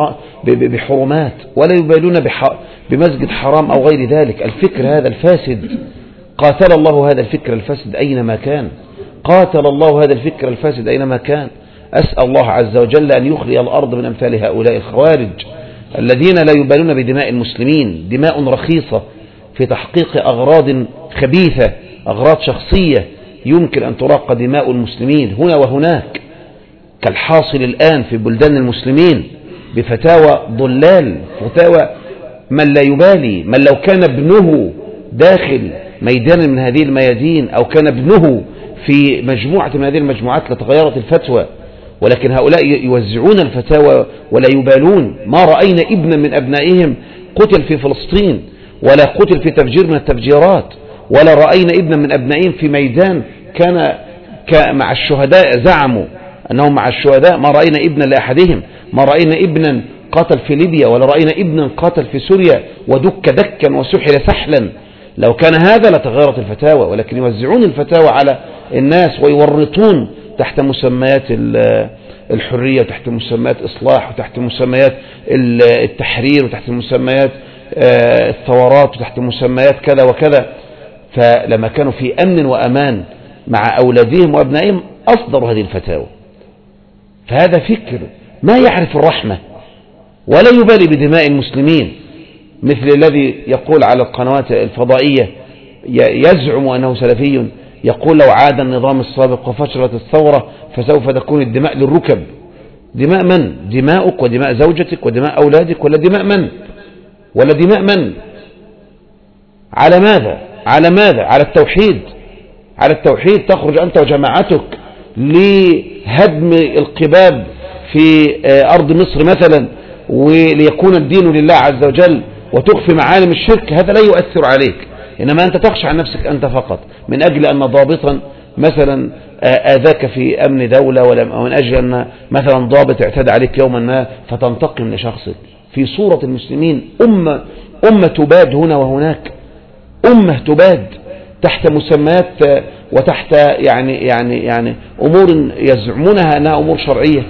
بحرمات ولا يبالون بمسجد حرام أو غير ذلك. الفكر هذا الفاسد قاتل الله هذا الفكر الفاسد أينما كان، قاتل الله هذا الفكر الفاسد أينما كان. أسأل الله عز وجل أن يخلي الأرض من أمثال هؤلاء الخوارج الذين لا يبالون بدماء المسلمين، دماء رخيصة في تحقيق أغراض خبيثة، أغراض شخصية يمكن أن تراق دماء المسلمين هنا وهناك، كالحاصل الآن في بلدان المسلمين بفتاوى ضلال، فتاوى من لا يبالي، من لو كان ابنه داخل ميدان من هذه الميادين أو كان ابنه في مجموعة من هذه المجموعات لتغيرت الفتوى. ولكن هؤلاء يوزعون الفتاوى ولا يبالون. ما رأينا ابنا من أبنائهم قتل في فلسطين، ولا قتل في تفجير من التفجيرات، ولا رأينا ابنا من أبنائهم في ميدان كان مع الشهداء، زعموا أنهم مع الشهداء، ما رأينا ابنا لأحدهم، ما رأينا ابنا قتل في ليبيا، ولا رأينا ابنا قتل في سوريا ودك دكا وسحل سحلا. لو كان هذا لتغيرت الفتاوى، ولكن يوزعون الفتاوى على الناس ويورطون تحت مسميات الحرية، وتحت مسميات إصلاح، وتحت مسميات التحرير، وتحت مسميات الثورات، وتحت مسميات كذا وكذا. فلما كانوا في أمن وأمان مع أولادهم وأبنائهم أصدروا هذه الفتاوى. فهذا فكر ما يعرف الرحمة ولا يبالي بدماء المسلمين، مثل الذي يقول على القنوات الفضائية يزعم أنه سلفي، يقول لو عاد النظام السابق وفشلت الثورة فسوف تكون الدماء للركب. دماء من؟ دماؤك ودماء زوجتك ودماء أولادك، ولا دماء من؟ ولا دماء من؟ على ماذا؟ على ماذا؟ على التوحيد. على التوحيد تخرج أنت وجماعتك لهدم القباب في أرض مصر مثلا وليكون الدين لله عز وجل، وتخفي معالم الشرك، هذا لا يؤثر عليك، إنما أنت تخشى عن نفسك أنت فقط، من أجل أن ضابطا مثلا آذاك في أمن دولة، ومن أجل أن مثلا ضابط اعتدى عليك يوما ما فتنتقم لشخصك. في صورة المسلمين أمة تباد هنا وهناك، أمة تباد تحت مسميات وتحت يعني أمور يزعمونها أنها أمور شرعية.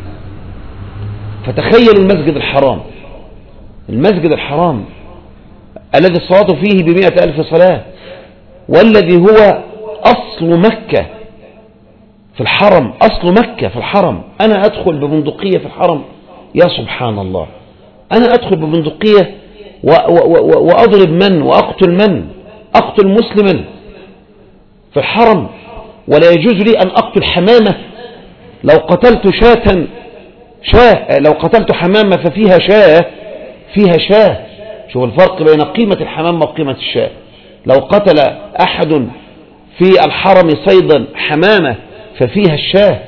فتخيلوا المسجد الحرام، المسجد الحرام الذي الصلاة فيه ب100,000 صلاة، والذي هو أصل مكة في الحرم، أصل مكة في الحرم. أنا أدخل ببندقية في الحرم، يا سبحان الله، أنا أدخل ببندقية وأضرب من وأقتل من؟ أقتل مسلما في الحرم، ولا يجوز لي أن أقتل حمامة. لو قتلت شاة، لو قتلت حمامة ففيها شاة، فيها شاة. شوف الفرق بين قيمة الحمامة وقيمة الشاة. لو قتل أحد في الحرم صيدا حمامة ففيها الشاة،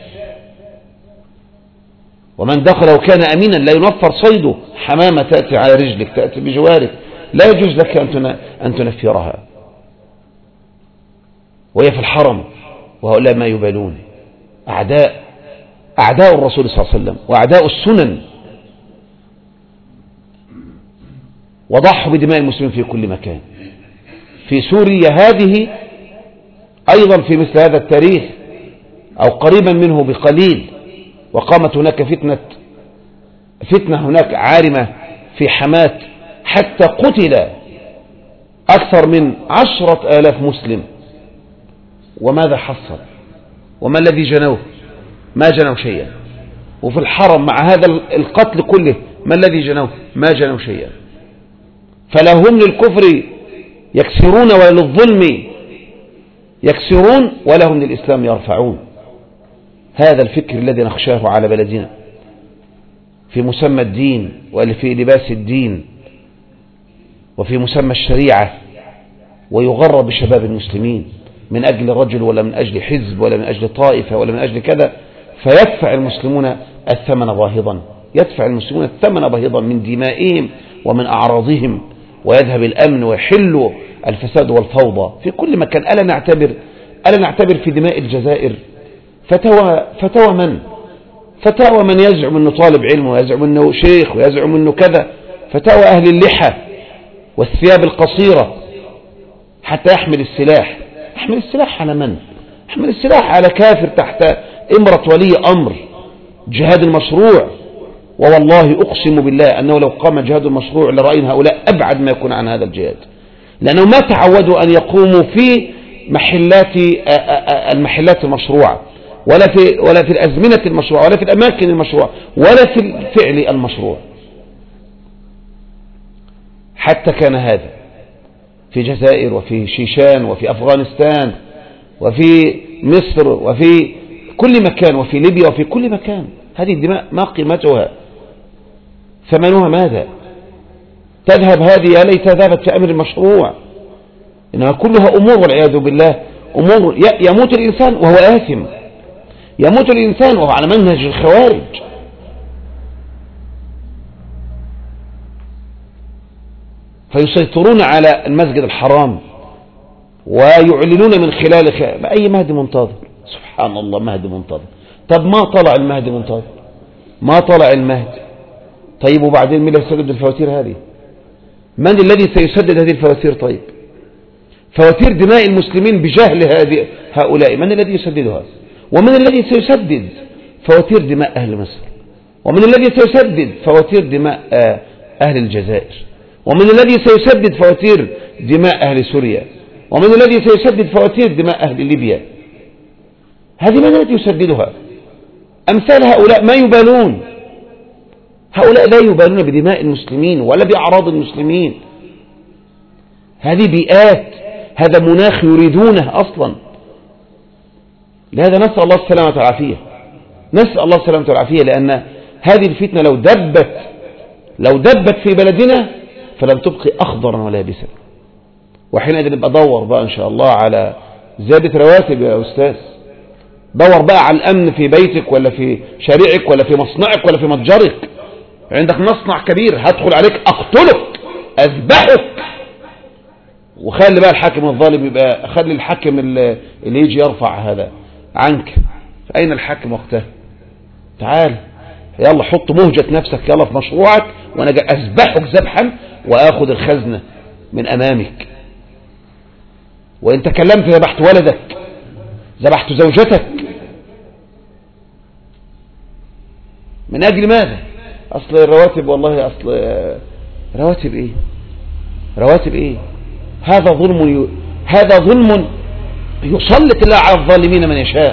ومن دخله كان أمينا لا ينفر صيده. حمامة تأتي على رجلك، تأتي بجوارك، لا يجوز لك أن تنفرها، وهي في الحرم. وهؤلاء ما يبالون، أعداء الرسول صلى الله عليه وسلم وأعداء السنن، وضحوا بدماء المسلمين في كل مكان. في سوريا هذه أيضا في مثل هذا التاريخ أو قريبا منه بقليل، وقامت هناك فتنة هناك عارمة في حماة، حتى قتل أكثر من 10,000 مسلم. وماذا حصل؟ وما الذي جنوه؟ ما جنوا شيئا. وفي الحرم مع هذا القتل كله ما الذي جنوه؟ ما جنوا شيئا. فلا هم للكفر يكسرون ولا للظلم يكسرون، ولا هم للإسلام يرفعون. هذا الفكر الذي نخشاه على بلدنا في مسمى الدين، وفي لباس الدين، وفي مسمى الشريعة، ويغرب بشباب المسلمين من أجل رجل، ولا من أجل حزب، ولا من أجل طائفة، ولا من أجل كذا، فيدفع المسلمون الثمن باهظا، يدفع المسلمون الثمن باهظا من دمائهم ومن أعراضهم، ويذهب الأمن ويحل الفساد والفوضى في كل مكان. ألا نعتبر في دماء الجزائر فتاوى من يزعم أنه طالب علم، ويزعم أنه شيخ، ويزعم أنه كذا، فتاوى أهل اللحى والثياب القصيرة، حتى يحمل السلاح. يحمل السلاح على من؟ يحمل السلاح على كافر تحت إمرة ولي أمر، جهاد المشروع. ووالله أقسم بالله أنه لو قام جهاد المشروع لرأينا هؤلاء أبعد ما يكون عن هذا الجهاد، لأنه ما تعودوا أن يقوموا في المحلات المشروعة، ولا في الأزمنة المشروعة، ولا في الأماكن المشروعة، ولا في الفعل المشروع. حتى كان هذا في جزائر، وفي شيشان، وفي أفغانستان، وفي مصر، وفي كل مكان، وفي ليبيا، وفي كل مكان. هذه الدماء ما قيمتها؟ ثمنها ماذا؟ تذهب هذه، يا ليت ذهبت في أمر المشروع. إنها كلها أمور والعياذ بالله، أمور يموت الإنسان وهو آثم، يموت الإنسان وهو على منهج الخوارج. فيسيطرون على المسجد الحرام ويعلنون من خلال أي مهدي منتظر. سبحان الله، مهدي منتظر. طب ما طلع المهدي منتظر، ما طلع المهدي. طيب وبعدين مين اللي يسدد الفواتير هذه؟ من الذي سيسدد هذه الفواتير؟ طيب فواتير دماء المسلمين بجهل هؤلاء من الذي يسددها؟ ومن الذي سيسدد فواتير دماء أهل مصر؟ ومن الذي سيسدد فواتير دماء أهل الجزائر؟ ومن الذي سيسدد فواتير دماء أهل سوريا؟ ومن الذي سيسدد فواتير دماء أهل ليبيا؟ هذه من الذي يسددها؟ أمثال هؤلاء ما يبالون، هؤلاء لا يبالون بدماء المسلمين ولا بأعراض المسلمين. هذه بيئات، هذا مناخ يريدونه أصلا. لهذا نسأل الله السلامة والعافية، نسأل الله السلامة والعافية، لأن هذه الفتنة لو دبت في بلدنا فلم تبقي أخضرا ولا يابسا. وحينئذ نبقى دور بقى إن شاء الله على زيادة رواتب يا أستاذ، دور بقى على الأمن في بيتك ولا في شارعك ولا في مصنعك ولا في متجرك. عندك مصنع كبير هدخل عليك أقتلك أذبحك. وخلي بقى الحاكم الظالم، يبقى خلي الحاكم اللي يجي يرفع هذا عنك. أين الحاكم وقتها؟ تعال يلا حط مهجة نفسك يلا في مشروعك، وأنا جاي أذبحك ذبحا وآخذ الخزنة من أمامك. وإن تكلمت ذبحت ولدك، ذبحت زوجتك. من أجل ماذا؟ أصل الرواتب، والله أصل رواتب إيه؟ رواتب إيه؟ هذا ظلم يسلط الله على الظالمين من يشاء.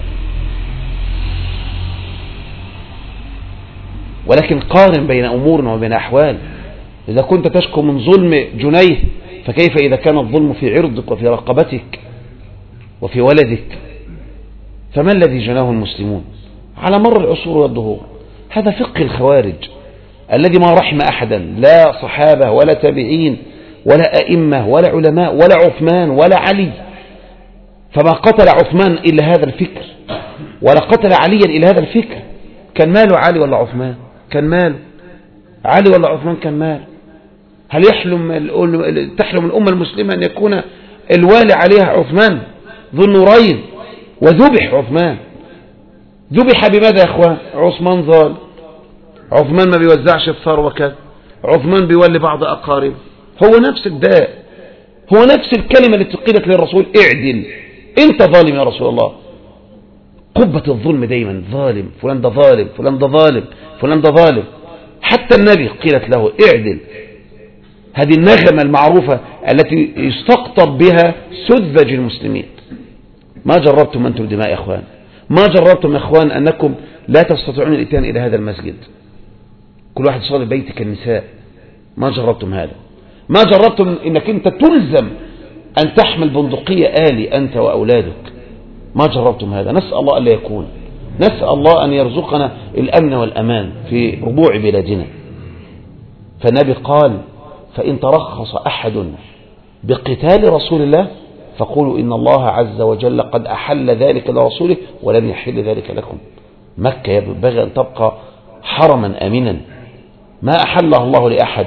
ولكن قارن بين أمور وبين أحوال. إذا كنت تشكو من ظلم جنيه فكيف إذا كان الظلم في عرضك وفي رقبتك وفي ولدك؟ فما الذي جناه المسلمون على مر العصور والدهور؟ هذا فقه الخوارج الذي ما رحم أحدا، لا صحابة ولا تابعين ولا أئمة ولا علماء ولا عثمان ولا علي. فما قتل عثمان إلا هذا الفكر، ولا قتل عليا إلا هذا الفكر. كان ماله علي ولا عثمان؟ كان ماله علي ولا عثمان؟ كان ماله. هل تحلم الأمة المسلمة أن يكون الوالي عليها عثمان ذو النورين؟ وذبح عثمان. ذبح بماذا يا أخوان؟ عثمان ظالم، عثمان ما بيوزعش الثروة كذا، عثمان بيولي بعض أقاربه. هو نفس الداء، هو نفس الكلمة التي قيلت للرسول: اعدل، انت ظالم يا رسول الله. قبة الظلم دايما ظالم، فلان ده ظالم، فلان ده ظالم، فلان ده ظالم. حتى النبي قيلت له اعدل. هذه النغمة المعروفة التي يستقطب بها سذج المسلمين. ما جربتم أنتم دماء يا أخوان؟ ما جربتم يا أخوان أنكم لا تستطيعون الإتيان إلى هذا المسجد؟ كل واحد صلي بيتك النساء. ما جربتم هذا؟ ما جربتم أنك أنت تلزم أن تحمل بندقية آلي أنت وأولادك؟ ما جربتم هذا؟ نسأل الله ألا يكون، نسأل الله أن يرزقنا الأمن والأمان في ربوع بلادنا. فالنبي قال: فإن ترخص أحد بقتال رسول الله فقولوا إن الله عز وجل قد أحل ذلك لرسوله ولم يحل ذلك لكم. مكة ينبغي أن تبقى حرما آمنا، ما أحلها الله لأحد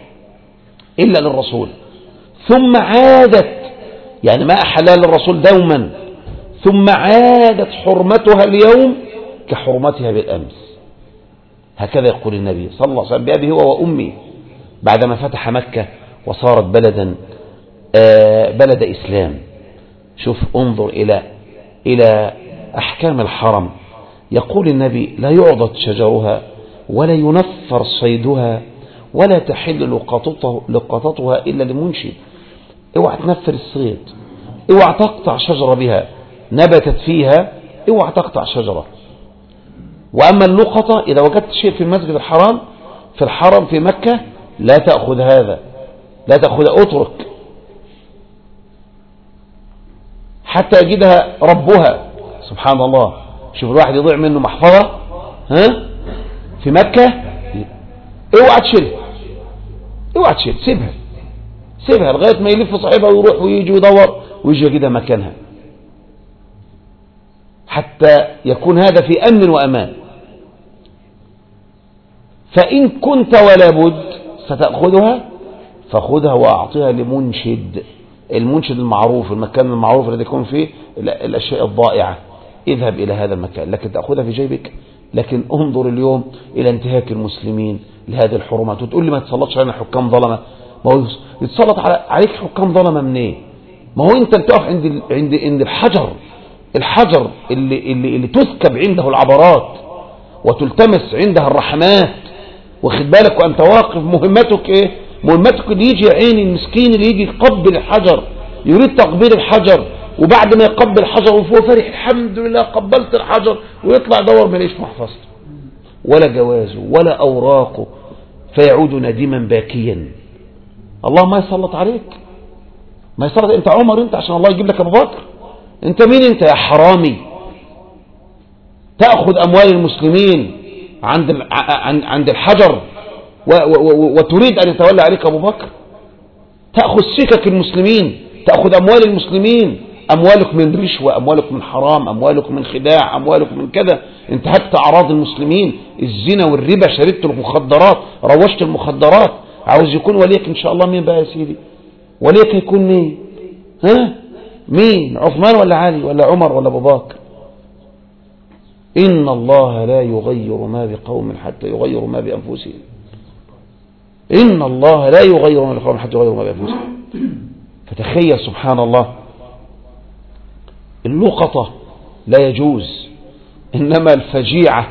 إلا للرسول. ثم عادت، يعني ما أحلها للرسول دوما، ثم عادت حرمتها اليوم كحرمتها بالأمس. هكذا يقول النبي صلى الله عليه وسلم بأبي هو وأمي بعدما فتح مكة وصارت بلد إسلام. شوف، انظر إلى أحكام الحرم. يقول النبي: لا يعضد شجرها ولا ينفر صيدها ولا تحل لقطتها إلا لمنشد. اوعى تنفر الصيد، اوعى تقطع شجرة بها نبتت فيها، اوعى تقطع شجرة. وأما اللقطة، إذا وجدت شيء في المسجد الحرام في الحرم في مكة لا تأخذ هذا، لا تأخذ، اترك حتى يجدها ربها. سبحان الله، شوف الواحد يضيع منه محفظة في مكة، اوعى تشيلها، اوعى تشيل، سيبها لغاية ما يلف صاحبها ويروح ويجي ويدور ويجي يجدها مكانها، حتى يكون هذا في أمن وأمان. فإن كنت ولا بد ستأخذها فخذها وأعطيها لمنشد، المنشد المعروف، المكان المعروف الذي يكون فيه الأشياء الضائعة، اذهب إلى هذا المكان، لكن تأخذها في جيبك. لكن انظر اليوم إلى انتهاك المسلمين لهذه الحرمات، وتقول لي ما تسلطش علينا حكام ظلمة. ما هو يتسلط عليك حكام ظلمة منين؟ ما هو انت بتقف عند الحجر اللي تثكب عنده العبرات وتلتمس عندها الرحمات، واخد بالك، وانت واقف مهمتك ايه؟ مهمتك اللي يجي عين المسكين اللي يجي يقبل الحجر، يريد تقبيل الحجر، وبعد ما يقبل الحجر وهو فرح الحمد لله قبلت الحجر، ويطلع دور ما ليش محفظته ولا جوازه ولا اوراقه، فيعود نديما باكيا. الله ما يسلط عليك، ما يسلط. انت عمر انت عشان الله يجيب لك ابو بكر؟ انت مين انت يا حرامي تأخذ اموال المسلمين عند الحجر وتريد ان يتولى عليك ابو بكر؟ تأخذ سكك المسلمين، تأخذ اموال المسلمين، اموالك من رشوة، اموالك من حرام، اموالك من خداع، اموالك من كذا، انتهكت اعراض المسلمين، الزنا والربا، شربت المخدرات، روجت المخدرات. عاوز يكون وليك ان شاء الله مين بقى يا سيدي؟ وليك يكون مين؟ مين؟ عثمان ولا علي ولا عمر ولا ابو بكر؟ ان الله لا يغير ما بقوم حتى يغيروا ما بانفسهم. ان الله لا يغير ما بقوم حتى يغيروا ما بانفسهم. فتخيل سبحان الله، اللقطة لا يجوز، انما الفجيعة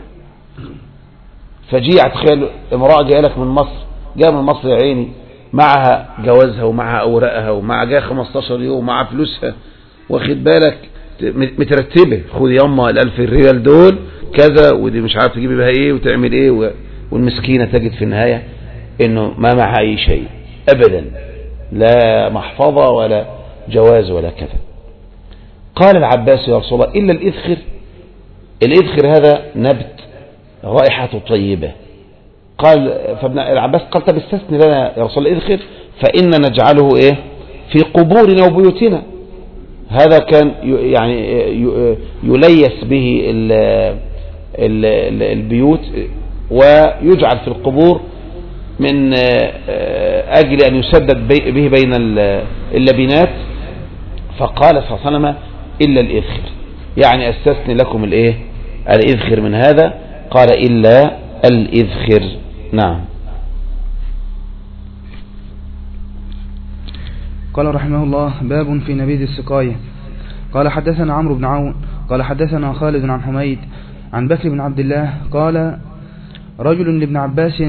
فجيعة. تخيل امرأة جايه لك من مصر، جايه من مصر يا عيني، معها جوازها ومعها اوراقها ومعها جايه 15 يوم ومعها فلوسها، واخد بالك، مترتبه، خذ يما ال1000 ريال دول كذا، ودي مش عارف تجيبي بها ايه وتعمل ايه، والمسكينة تجد في النهاية انه ما معها اي شيء ابدا، لا محفظة ولا جواز ولا كذا. قال العباس يا رسول الله الا الاذخر. الاذخر هذا نبت رائحته طيبة. قال فابن العباس قال طب استثني لنا يا رسول الله الاذخر، فإن نجعله ايه في قبورنا وبيوتنا. هذا كان يعني يليس به البيوت ويجعل في القبور من أجل أن يسدد به بين اللبنات. فقال صلى الله عليه وسلم إلا الإذخر، يعني أستثني لكم الإذخر من هذا. قال إلا الإذخر. نعم. قال رحمه الله باب في نبيذ السقاية. قال حدثنا عمرو بن عون قال حدثنا خالد عن حميد عن بكر بن عبد الله قال رجل لابن عباس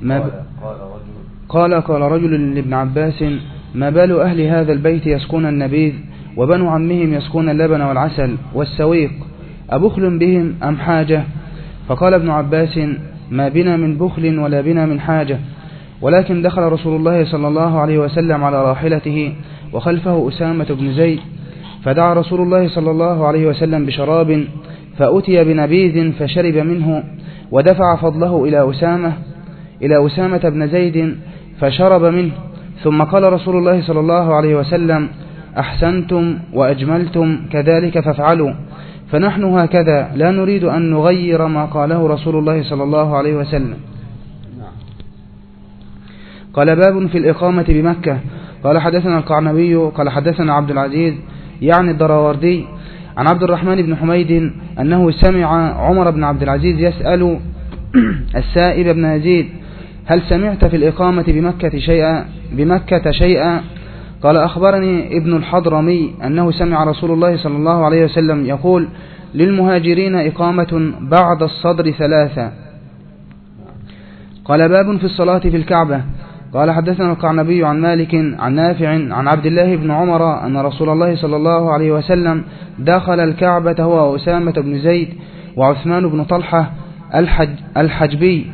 قال رجل لابن عباس ما بال أهل هذا البيت يسقون النبيذ وبنو عمهم يسقون اللبن والعسل والسويق، أبخل بهم أم حاجة؟ فقال ابن عباس ما بنا من بخل ولا بنا من حاجة، ولكن دخل رسول الله صلى الله عليه وسلم على راحلته وخلفه أسامة بن زيد، فدعا رسول الله صلى الله عليه وسلم بشراب، فأتي بنبيذ فشرب منه، ودفع فضله إلى أسامة بن زيد فشرب منه، ثم قال رسول الله صلى الله عليه وسلم أحسنتم وأجملتم كذلك فافعلوا، فنحن هكذا لا نريد أن نغير ما قاله رسول الله صلى الله عليه وسلم. قال باب في الإقامة بمكة. قال حدثنا القعنبي قال حدثنا عبد العزيز يعني الدراوردي عن عبد الرحمن بن حميد أنه سمع عمر بن عبد العزيز يسأل السائب بن يزيد هل سمعت في الإقامة بمكة شيئا؟ قال أخبرني ابن الحضرمي أنه سمع رسول الله صلى الله عليه وسلم يقول للمهاجرين إقامة بعد الصدر 3. قال باب في الصلاة في الكعبة. قال حدثنا القعنبي عن مالك عن نافع عن عبد الله بن عمر أن رسول الله صلى الله عليه وسلم دخل الكعبة هو أسامة بن زيد وعثمان بن طلحة الحجبي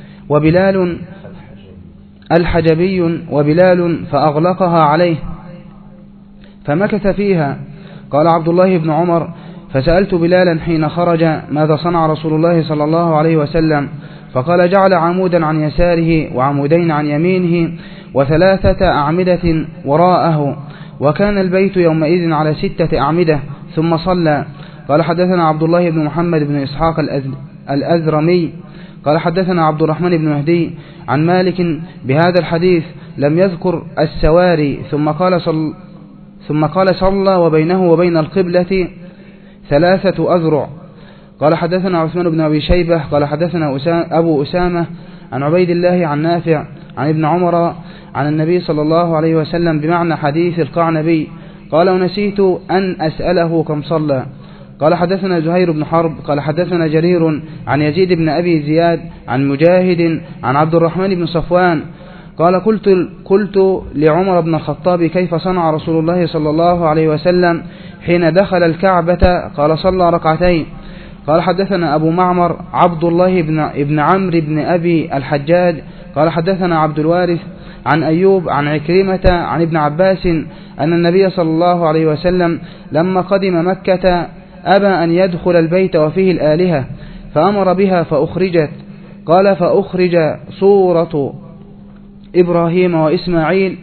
وبلال فأغلقها عليه فمكث فيها. قال عبد الله بن عمر فسألت بلالا حين خرج ماذا صنع رسول الله صلى الله عليه وسلم؟ فقال جعل عمودا عن يساره وعمودين عن يمينه و3 أعمدة وراءه، وكان البيت يومئذ على 6 أعمدة، ثم صلى. قال حدثنا عبد الله بن محمد بن إسحاق الأزرمي قال حدثنا عبد الرحمن بن مهدي عن مالك بهذا الحديث لم يذكر السواري، ثم قال صلى وبينه وبين القبلة 3 أذرع. قال حدثنا عثمان بن أبي شيبة قال حدثنا أبو أسامة عن عبيد الله عن نافع عن ابن عمر عن النبي صلى الله عليه وسلم بمعنى حديث القعنبي. قال ونسيت أن أسأله كم صلى. قال حدثنا زهير بن حرب قال حدثنا جرير عن يزيد بن أبي زياد عن مجاهد عن عبد الرحمن بن صفوان قال قلت لعمر بن الخطاب كيف صنع رسول الله صلى الله عليه وسلم حين دخل الكعبة؟ قال صلى 2 ركعتين. قال حدثنا أبو معمر عبد الله بن عمرو بن أبي الحجاج قال حدثنا عبد الوارث عن أيوب عن عكرمة عن ابن عباس أن النبي صلى الله عليه وسلم لما قدم مكة أبى أن يدخل البيت وفيه الآلهة فأمر بها فأخرجت. قال فأخرج صورة إبراهيم وإسماعيل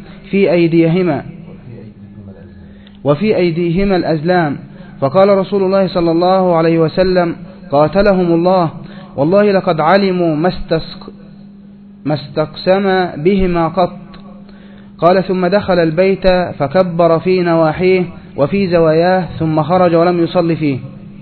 وفي أيديهما الأزلام. فقال رسول الله صلى الله عليه وسلم قاتلهم الله والله لقد علموا ما استقسم بهما قط. قال ثم دخل البيت فكبر في نواحيه وفي زواياه ثم خرج ولم يصلي فيه.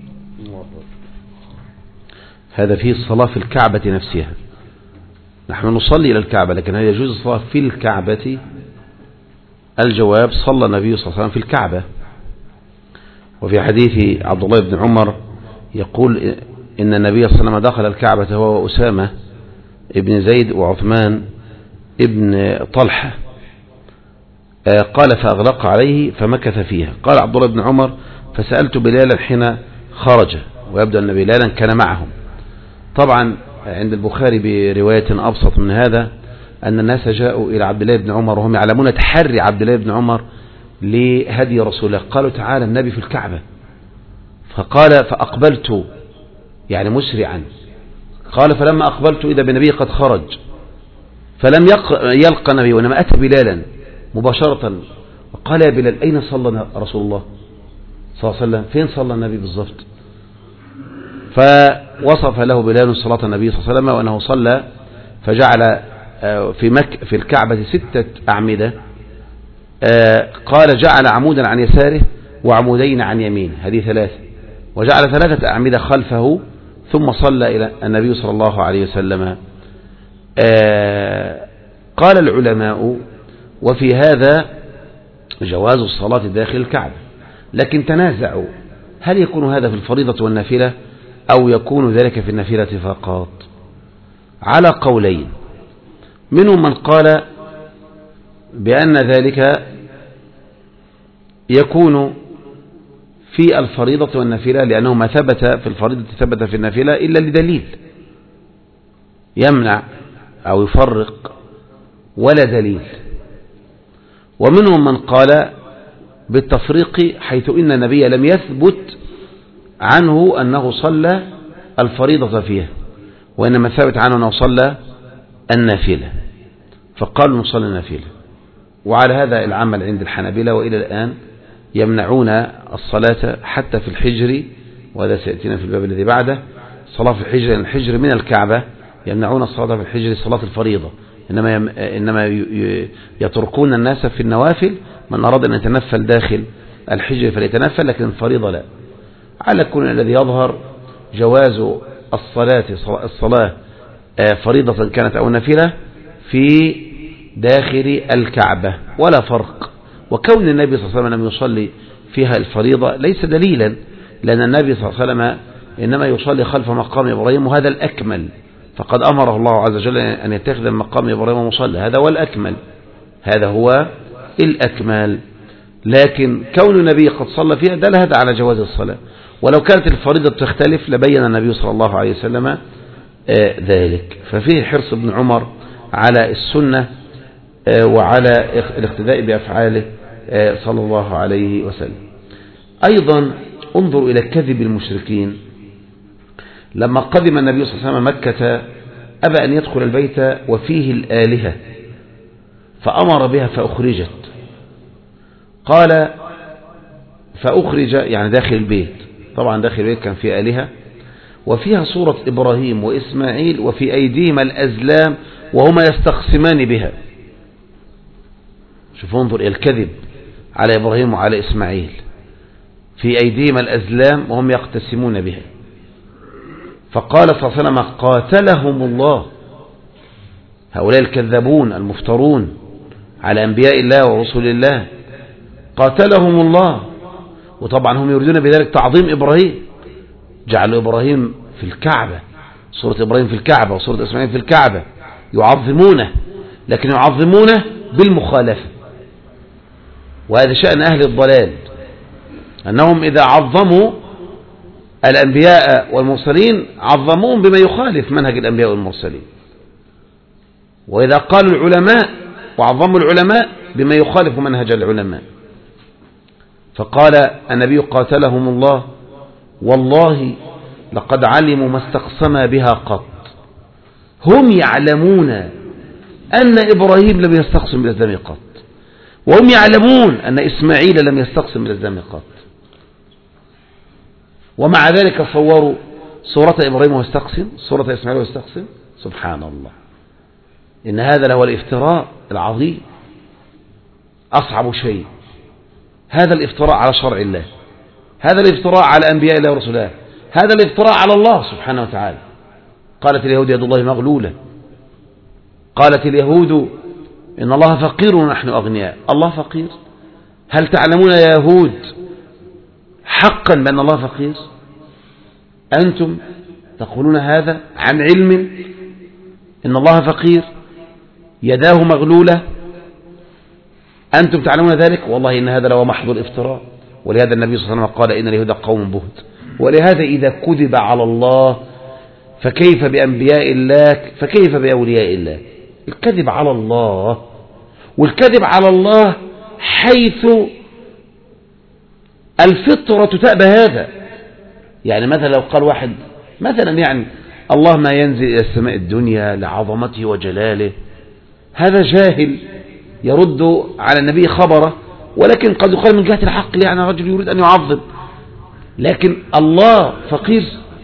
هذا فيه الصلاة في الكعبة نفسها. نحن نصلي إلى الكعبة، لكن هل يجوز الصلاة في الكعبة؟ الجواب صلى النبي صلى الله عليه وسلم في الكعبة. وفي حديث عبد الله بن عمر يقول إن النبي صلى الله عليه وسلم دخل الكعبة هو وأسامة ابن زيد وعثمان ابن طلحة، قال فأغلق عليه فمكث فيها. قال عبد الله بن عمر فسألت بلالا حين خرج، ويبدو أن بلالا كان معهم. طبعا عند البخاري برواية أبسط من هذا أن الناس جاءوا إلى عبد الله بن عمر وهم يعلمون تحري عبد الله بن عمر لهدي رسول الله. قالوا تعالى النبي في الكعبة، فقال فأقبلت يعني مسرعا. قال فلما أقبلت إذا بالنبي قد خرج فلم يلقى النبي وإنما أتى بلالا مباشرة وقال يا بلال أين صلى رسول الله صلى الله عليه وسلم؟ فين صلى النبي بالضبط؟ فوصف له بلال صلاة النبي صلى الله عليه وسلم وأنه صلى فجعل في الكعبة 6 أعمدة. قال جعل عمودا عن يساره وعمودين عن يمين، هذه 3، وجعل 3 أعمدة خلفه ثم صلى إلى النبي صلى الله عليه وسلم. قال العلماء وفي هذا جواز الصلاة داخل الكعبة، لكن تنازعوا هل يكون هذا في الفريضة والنافلة أو يكون ذلك في النافلة فقط، على قولين. منهم من قال بأن ذلك يكون في الفريضة والنافلة لأنه ما ثبت في الفريضة ثبت في النافلة إلا لدليل يمنع أو يفرق ولا دليل. ومنهم من قال بالتفريق حيث إن النبي لم يثبت عنه أنه صلى الفريضة فيها وإنما ثبت عنه أنه صلى النافلة، فقالوا نصلي النافلة. وعلى هذا العمل عند الحنابلة وإلى الآن يمنعون الصلاة حتى في الحجر، وهذا سيأتينا في الباب الذي بعده. صلاة في الحجر، الحجر من الكعبة، يمنعون الصلاة في الحجر صلاة الفريضة، إنما يتركون الناس في النوافل. من أراد أن يتنفل داخل الحجر فليتنفل، لكن الفريضة لا. على كل الذي يظهر جواز الصلاة فريضة كانت أو نافلة في داخل الكعبة ولا فرق. وكون النبي صلى الله عليه وسلم لم يصلي فيها الفريضة ليس دليلا، لأن النبي صلى الله عليه وسلم إنما يصلي خلف مقام إبراهيم وهذا الأكمل، فقد أمره الله عز وجل أن يتخذ مقام إبراهيم مصلى، هذا هو الأكمل، هذا هو الأكمل. لكن كون النبي قد صلى فيها دل هذا على جواز الصلاة، ولو كانت الفريضة تختلف لبين النبي صلى الله عليه وسلم ذلك. ففيه حرص ابن عمر على السنة وعلى الاقتداء بأفعاله صلى الله عليه وسلم. أيضا انظر إلى كذب المشركين. لما قدم النبي صلى الله عليه وسلم مكة أبى أن يدخل البيت وفيه الآلهة فأمر بها فأخرجت. قال فأخرج يعني داخل البيت، طبعا داخل البيت كان فيه آلهة وفيها صورة إبراهيم وإسماعيل وفي أيديهما الأزلام وهما يستقسمان بها. شوف انظر إلى الكذب على إبراهيم وعلى إسماعيل، في أيديهما الأزلام وهم يقتسمون بها. فقال صلى الله عليه وسلم قاتلهم الله، هؤلاء الكذابون المفترون على أنبياء الله ورسول الله، قاتلهم الله. وطبعا هم يريدون بذلك تعظيم إبراهيم، جعلوا إبراهيم في الكعبة، صورة إبراهيم في الكعبة وصورة إسماعيل في الكعبة، يعظمونه، لكن يعظمونه بالمخالفة. وهذا شأن أهل الضلال، أنهم إذا عظموا الأنبياء والمرسلين عظموهم بما يخالف منهج الأنبياء والمرسلين، وإذا قالوا العلماء وعظموا العلماء بما يخالف منهج العلماء. فقال النبي قاتلهم الله والله لقد علموا ما استقسما بها قط. هم يعلمون أن إبراهيم لم يستقسم بالأزلام قط، وهم يعلمون أن إسماعيل لم يستقسم بالأزلام قط، ومع ذلك صوروا صورة إبراهيم ويستقسم، صورة إسماعيل ويستقسم. سبحان الله، إن هذا له الافتراء العظيم. أصعب شيء هذا الافتراء على شرع الله، هذا الافتراء على أنبياء الله ورسوله، هذا الافتراء على الله سبحانه وتعالى. قالت اليهود يد الله مغلولة، قالت اليهود إن الله فقير ونحن أغنياء. الله فقير؟ هل تعلمون يا يهود حقا بأن الله فقير؟ أنتم تقولون هذا عن علم إن الله فقير يداه مغلولة، أنتم تعلمون ذلك؟ والله إن هذا لو محض الافتراء. ولهذا النبي صلى الله عليه وسلم قال إن اليهود قوم بهت. ولهذا إذا كذب على الله فكيف بأنبياء الله، فكيف بأولياء الله؟ الكذب على الله، والكذب على الله حيث الفطرة تأبى هذا. يعني مثلا لو قال واحد مثلا يعني الله ما ينزل إلى السماء الدنيا لعظمته وجلاله، هذا جاهل يرد على النبي خبره، ولكن قد يقال من جهة الحق يعني رجل يريد أن يعظم. لكن الله فقير،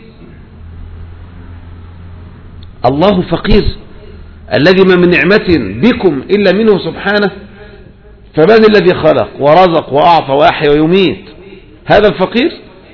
الله فقير الذي ما من نعمة بكم إلا منه سبحانه، فمن الذي خلق ورزق وأعطى وأحيا ويميت؟ هذا الفقير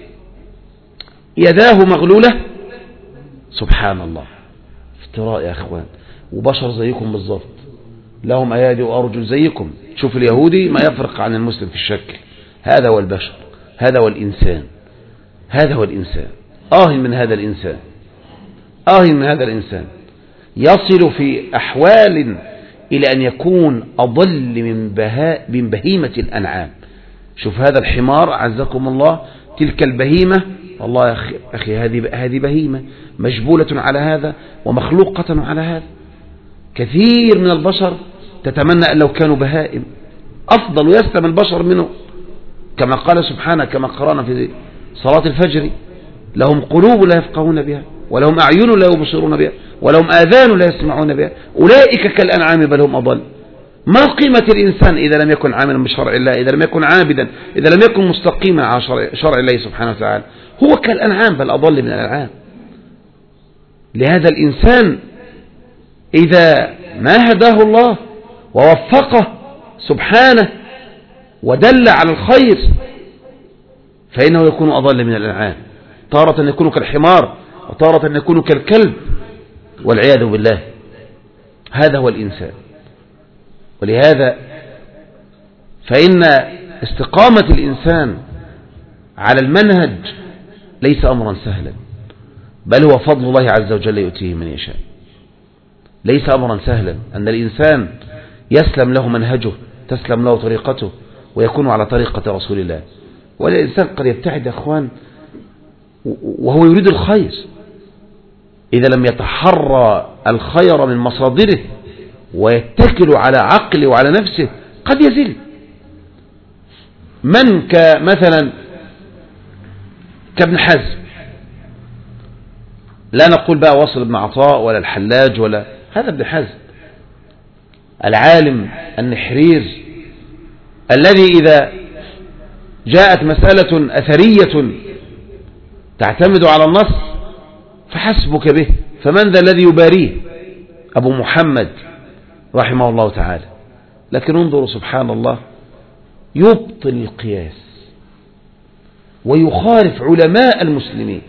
يداه مغلولة. سبحان الله، افتراء يا أخوان. وبشر زيكم بالضبط، لهم أيادي وأرجل زيكم. شوف اليهودي ما يفرق عن المسلم في الشكل، هذا هو البشر، هذا هو الإنسان، هذا هو الإنسان. من هذا الإنسان، من هذا الإنسان يصل في أحوال إلى أن يكون أضل من بهيمة الأنعام. شوف هذا الحمار عزكم الله، تلك البهيمة، والله يا أخي هذه بهيمة مجبولة على هذا ومخلوقة على هذا. كثير من البشر تتمنى أن لو كانوا بهائم أفضل ويسلم البشر منه، كما قال سبحانه كما قرأنا في صلاة الفجر: لهم قلوب لا يفقهون بها، ولهم أعين لا يبصرون بها، ولهم آذان لا يسمعون بها، أولئك كالأنعام بل هم أضل. ما قيمة الإنسان إذا لم يكن عاملا بشرع الله، إذا لم يكن عابدا، إذا لم يكن مستقيما على شرع الله سبحانه وتعالى؟ هو كالأنعام بل أضل من الأنعام. لهذا الإنسان إذا ما هداه الله ووفقه سبحانه ودل على الخير فإنه يكون أضل من الأنعام، تارة يكون كالحمار وتارة يكون كالكلب والعياذ بالله. هذا هو الإنسان. ولهذا فإن استقامة الإنسان على المنهج ليس أمرا سهلا، بل هو فضل الله عز وجل يؤتيه من يشاء. ليس أمرا سهلا أن الإنسان يسلم له منهجه، تسلم له طريقته، ويكون على طريقة رسول الله. والإنسان قد يبتعد يا أخوان وهو يريد الخير، إذا لم يتحرى الخير من مصادره ويتكل على عقله وعلى نفسه قد يزل. من مثلا كابن حزم، لا نقول بقى واصل بن عطاء ولا الحلاج ولا هذا، ابن حزم العالم النحرير الذي إذا جاءت مسألة أثرية تعتمد على النص فحسبك به، فمن ذا الذي يباريه؟ أبو محمد رحمه الله تعالى. لكن انظروا سبحان الله، يبطل القياس ويخالف علماء المسلمين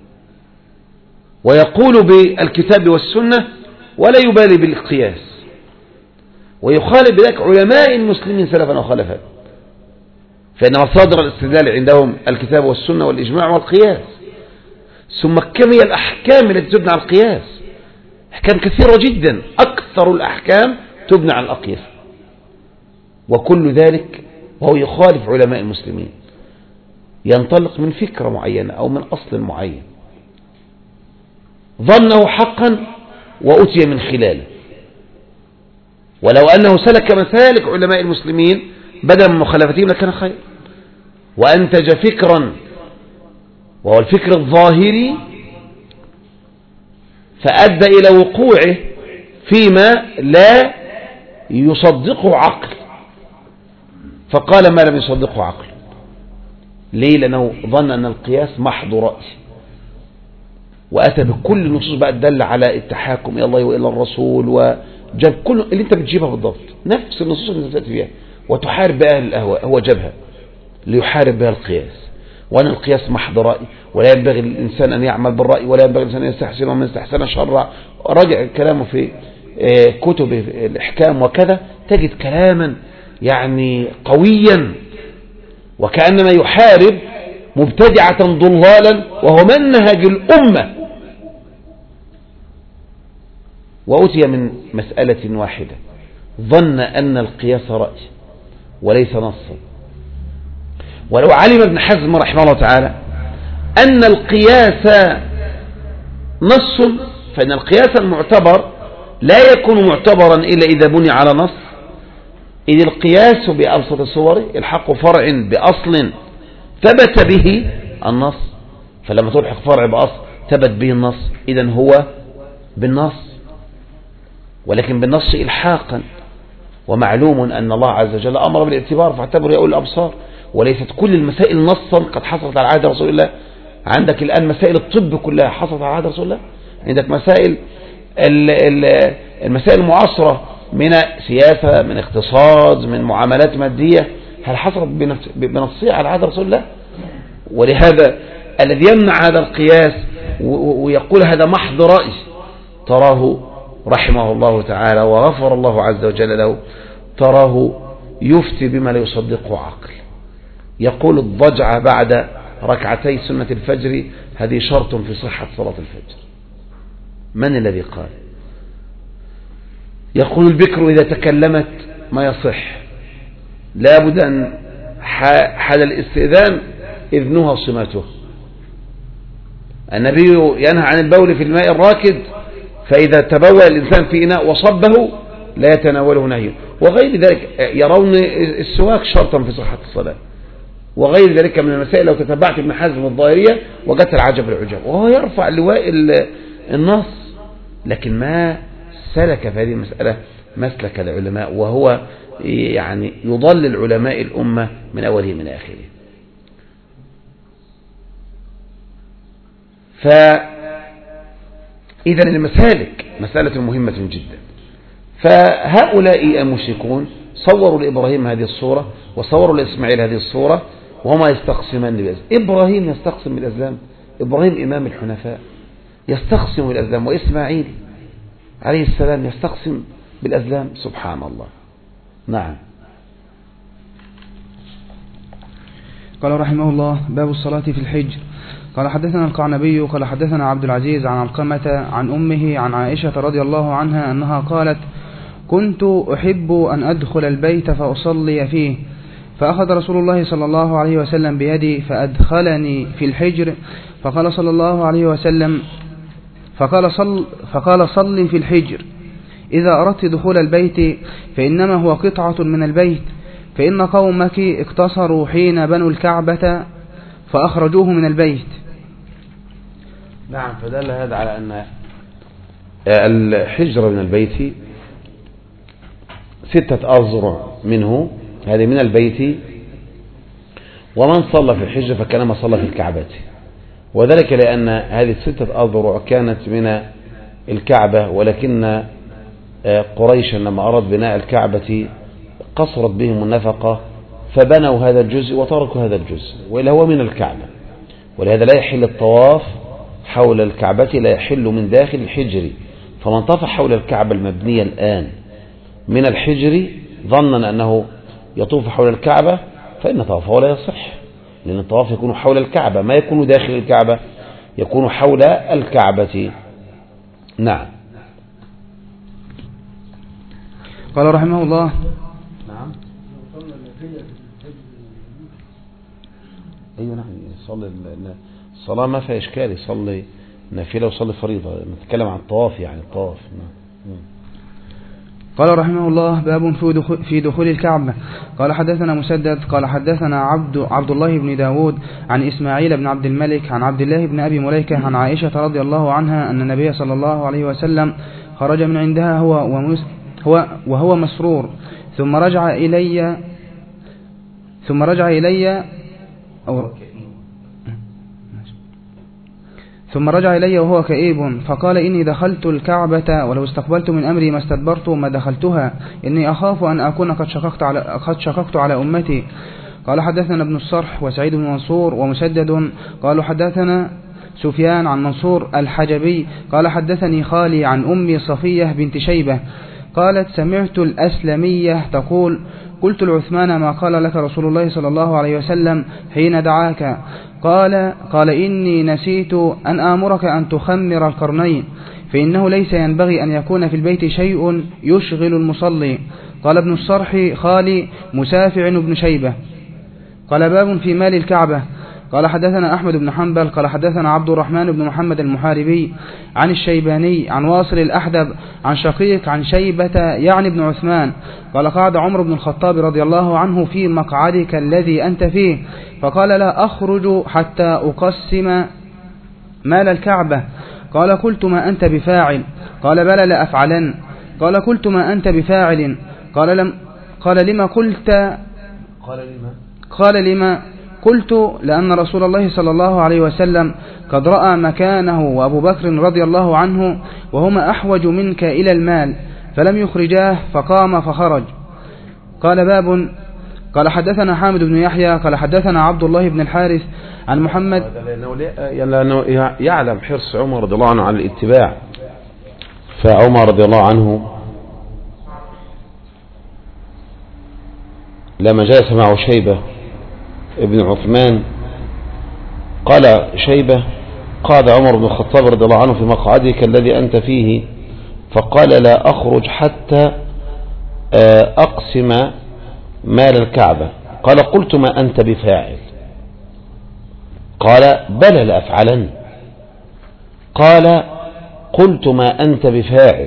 ويقول بالكتاب والسنة ولا يبالي بالقياس، ويخالف بذلك علماء المسلمين سلفا وخلفا، فإن مصادر الاستدلال عندهم الكتاب والسنة والإجماع والقياس. ثم كم هي الأحكام التي تبنى على القياس؟ أحكام كثيرة جدا، أكثر الأحكام تبنى على الأقياس، وكل ذلك وهو يخالف علماء المسلمين، ينطلق من فكرة معينة أو من أصل معين ظنه حقا وأتي من خلاله، ولو أنه سلك مسالك علماء المسلمين بدلا من مخالفتهم لكان خير، وأنتج فكرا وهو الفكر الظاهري فأدى إلى وقوعه فيما لا يصدقه عقل، فقال ما لم يصدقه عقل. ليه؟ لأنه ظن أن القياس محض رأي، وأتى بكل النصوص بقى تدل على التحاكم إلى الله وإلى الرسول، وجاب كل اللي أنت بتجيبها بالضبط، نفس النصوص اللي أنت بتأتي بها، وتحارب بها الأهواء. هو جابها ليحارب بها القياس، وأن القياس محض رأي، ولا ينبغي الإنسان أن يعمل بالرأي، ولا ينبغي الإنسان أن يستحسن، ومن استحسن شرع. راجع كلامه في كتب الإحكام وكذا، تجد كلاما يعني قويا، وكأنما يحارب مبتدعة ضلالا وهو منهج الأمة. وأتي من مسألة واحدة، ظن أن القياس رأي وليس نصا. ولو علم ابن حزم رحمه الله تعالى أن القياس نص، فإن القياس المعتبر لا يكون معتبرا إلا إذا بني على نص، إذ القياس بأبسط صوره الحق فرع بأصل ثبت به النص، فلما تلحق فرع بأصل ثبت به النص إذن هو بالنص، ولكن بالنص إلحاقا. ومعلوم أن الله عز وجل أمر بالاعتبار فاعتبروا يا أولي الأبصار، وليست كل المسائل نصا قد حصلت على عهد رسول الله. عندك الآن مسائل الطب كلها حصلت على عهد رسول الله، عندك مسائل المسائل المعاصرة من سياسة، من اقتصاد، من معاملات مادية، هل حصلت بنصية على عهد رسول الله؟ ولهذا الذي يمنع هذا القياس ويقول هذا محض رأي، تراه رحمه الله تعالى وغفر الله عز وجل له، تراه يفتي بما لا يصدقه عقل. يقول الضجعة بعد ركعتي سنة الفجر هذه شرط في صحة صلاة الفجر. من الذي قال؟ يقول البكر إذا تكلمت ما يصح، لابد أن حال الاستئذان إذنها صمته. النبي ينهى عن البول في الماء الراكد، فإذا تبول الإنسان في إناء وصبه لا يتناوله نهي، وغير ذلك. يرون السواك شرطا في صحة الصلاة، وغير ذلك من المسائل. لو تتبعت ابن حزم الظاهرية وجدت العجب العجاب، وهو يرفع لواء النص، لكن ما سلك في هذه المسألة مسلك العلماء، وهو يعني يضلل علماء الأمة من أوله من آخره. فإذا المسالك مسألة مهمة جدا. فهؤلاء المشركون صوروا لإبراهيم هذه الصورة، وصوروا لإسماعيل هذه الصورة، وهما يستقسمان بالأزلام. إبراهيم يستقسم بالأزلام، إبراهيم إمام الحنفاء يستقسم بالأزلام، وإسماعيل عليه السلام يستقسم بالأزلام. سبحان الله. نعم. قال رحمه الله: باب الصلاة في الحجر. قال حدثنا القعنبي قال حدثنا عبد العزيز عن علقمة عن أمه عن عائشة رضي الله عنها أنها قالت: كنت أحب أن أدخل البيت فأصلي فيه، فأخذ رسول الله صلى الله عليه وسلم بيدي فأدخلني في الحجر، فقال صلى الله عليه وسلم فقال صلي في الحجر، إذا أردت دخول البيت فإنما هو قطعة من البيت، فإن قومك اقتصروا حين بنوا الكعبة فأخرجوه من البيت. نعم. فدل هذا على أن الحجر من البيت 6 أذرع منه، هذه من البيت، ومن صلى في الحجر فكانما صلى في الكعبة، وذلك لأن هذه 6 أذرع كانت من الكعبة، ولكن قريشا لما أراد بناء الكعبة قصرت بهم النفقة فبنوا هذا الجزء وتركوا هذا الجزء، وإلا هو من الكعبة. ولهذا لا يحل الطواف حول الكعبة، لا يحل من داخل الحجر. فمن طاف حول الكعبة المبنية الآن من الحجر ظنا أنه يطوف حول الكعبة فإن طوافه لا يصح، لأن الطواف يكون حول الكعبة، ما يكون داخل الكعبة، يكون حول الكعبة. نعم. قال رحمه الله. نعم. أيوة نعم، يصلي الصلاة ما فيها إشكال، يصلي نافلة ويصلي فريضة، نتكلم عن الطواف يعني الطواف. قال رحمه الله: باب في دخول الكعبة. قال حدثنا مسدد قال حدثنا عبد الله بن داود عن إسماعيل بن عبد الملك عن عبد الله بن أبي مليكة عن عائشة رضي الله عنها أن النبي صلى الله عليه وسلم خرج من عندها وهو مسرور، ثم رجع إلي وهو كئيب، فقال: إني دخلت الكعبة ولو استقبلت من أمري ما استدبرت ما دخلتها، إني أخاف أن أكون قد شققت على أمتي. قال حدثنا ابن الصرح وسعيد بن منصور ومسدد قالوا حدثنا سفيان عن منصور الحجبي قال حدثني خالي عن أمي صفية بنت شيبة قالت: سمعت الأسلمية تقول: قلت لعثمان: ما قال لك رسول الله صلى الله عليه وسلم حين دعاك؟ قال: إني نسيت أن آمرك أن تخمر القرنين، فإنه ليس ينبغي أن يكون في البيت شيء يشغل المصلي. قال ابن الصرح: خالي مسافع بن شيبة. قال: باب في مال الكعبة. قال حدثنا أحمد بن حنبل قال حدثنا عبد الرحمن بن محمد المحاربي عن الشيباني عن واصل الأحدب عن شقيق عن شيبة يعني ابن عثمان قال: قعد عمر بن الخطاب رضي الله عنه في مقعدك الذي أنت فيه، فقال: لا أخرج حتى أقسم مال الكعبة. قال: قلت: ما أنت بفاعل؟ قال: بلى لأفعلن. قال: قلت: ما أنت بفاعل؟ قال: لما قلت؟ قال: لما قلت: لأن رسول الله صلى الله عليه وسلم قد رأى مكانه وأبو بكر رضي الله عنه وهما أحوج منك إلى المال، فلم يخرجاه، فقام فخرج. قال: باب. قال حدثنا حامد بن يحيى قال حدثنا عبد الله بن الحارث عن محمد، لأنه يعلم حرص عمر رضي الله عنه على الاتباع. فعمر رضي الله عنه لما جلس معه شيبة ابن عثمان قال شيبة: قعد عمر بن الخطاب رضي الله عنه في مقعدك الذي أنت فيه، فقال: لا أخرج حتى أقسم مال الكعبة. قال: قلت: ما أنت بفاعل؟ قال: بلى لأفعلن. قال: قلت: ما أنت بفاعل؟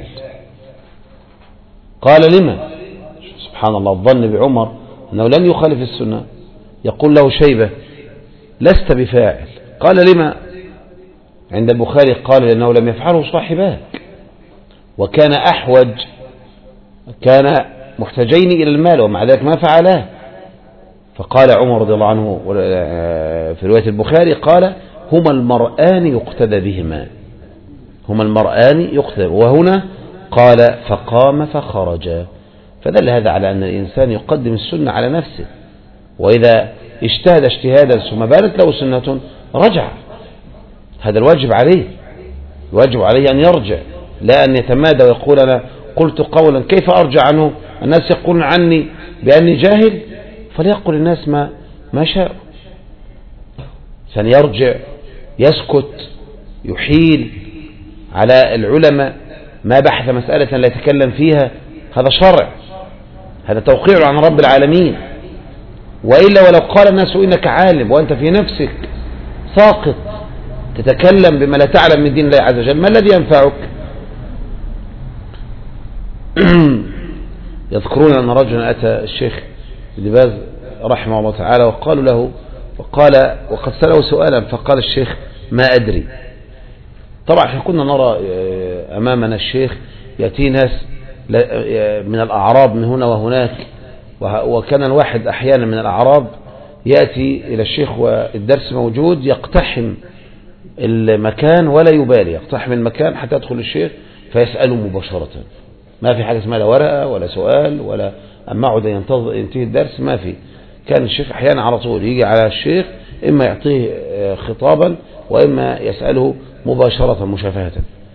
قال: لما؟ سبحان الله، الظن بعمر أنه لن يخالف السنة. يقول له شيبة: لست بفاعل. قال: لما؟ عند البخاري قال: لأنه لم يفعله صاحباك، وكان أحوج، كان محتاجين إلى المال ومع ذلك ما فعلاه. فقال عمر رضي الله عنه في رواية البخاري قال: هما المرآن يقتدى بهما، هما المرآن يقتدى. وهنا قال: فقام فخرج. فدل هذا على أن الإنسان يقدم السنة على نفسه، وإذا اجتهد اجتهادا ثم بانت له سنة رجع. هذا الواجب عليه، الواجب عليه أن يرجع، لا أن يتمادى ويقول: أنا قلت قولا كيف أرجع عنه؟ الناس يقولون عني بأني جاهل، فليقل الناس ما شاء. فليرجع، يسكت، يحيل على العلماء، ما بحث مسألة لا يتكلم فيها، هذا شرع، هذا توقيع عن رب العالمين. وإلا ولو قال الناس إنك عالم وأنت في نفسك ساقط تتكلم بما لا تعلم من دين الله عز وجل، ما الذي ينفعك؟ يذكرون أن رجلا أتى الشيخ ابن باز رحمه الله تعالى وقالوا له، وقد سأله سؤالا، فقال الشيخ: ما أدري. طبعا احنا كنا نرى أمامنا الشيخ يأتي ناس من الأعراب من هنا وهناك، وكان الواحد أحيانا من الأعراب يأتي إلى الشيخ والدرس موجود، يقتحم المكان ولا يبالي، يقتحم المكان حتى يدخل الشيخ فيسأله مباشرة، ما في حاجة اسمها لا ورقة ولا سؤال أما أقعد ينتهي الدرس ما في. كان الشيخ أحيانا على طول يجي على الشيخ، إما يعطيه خطابا وإما يسأله مباشرة مشافهة.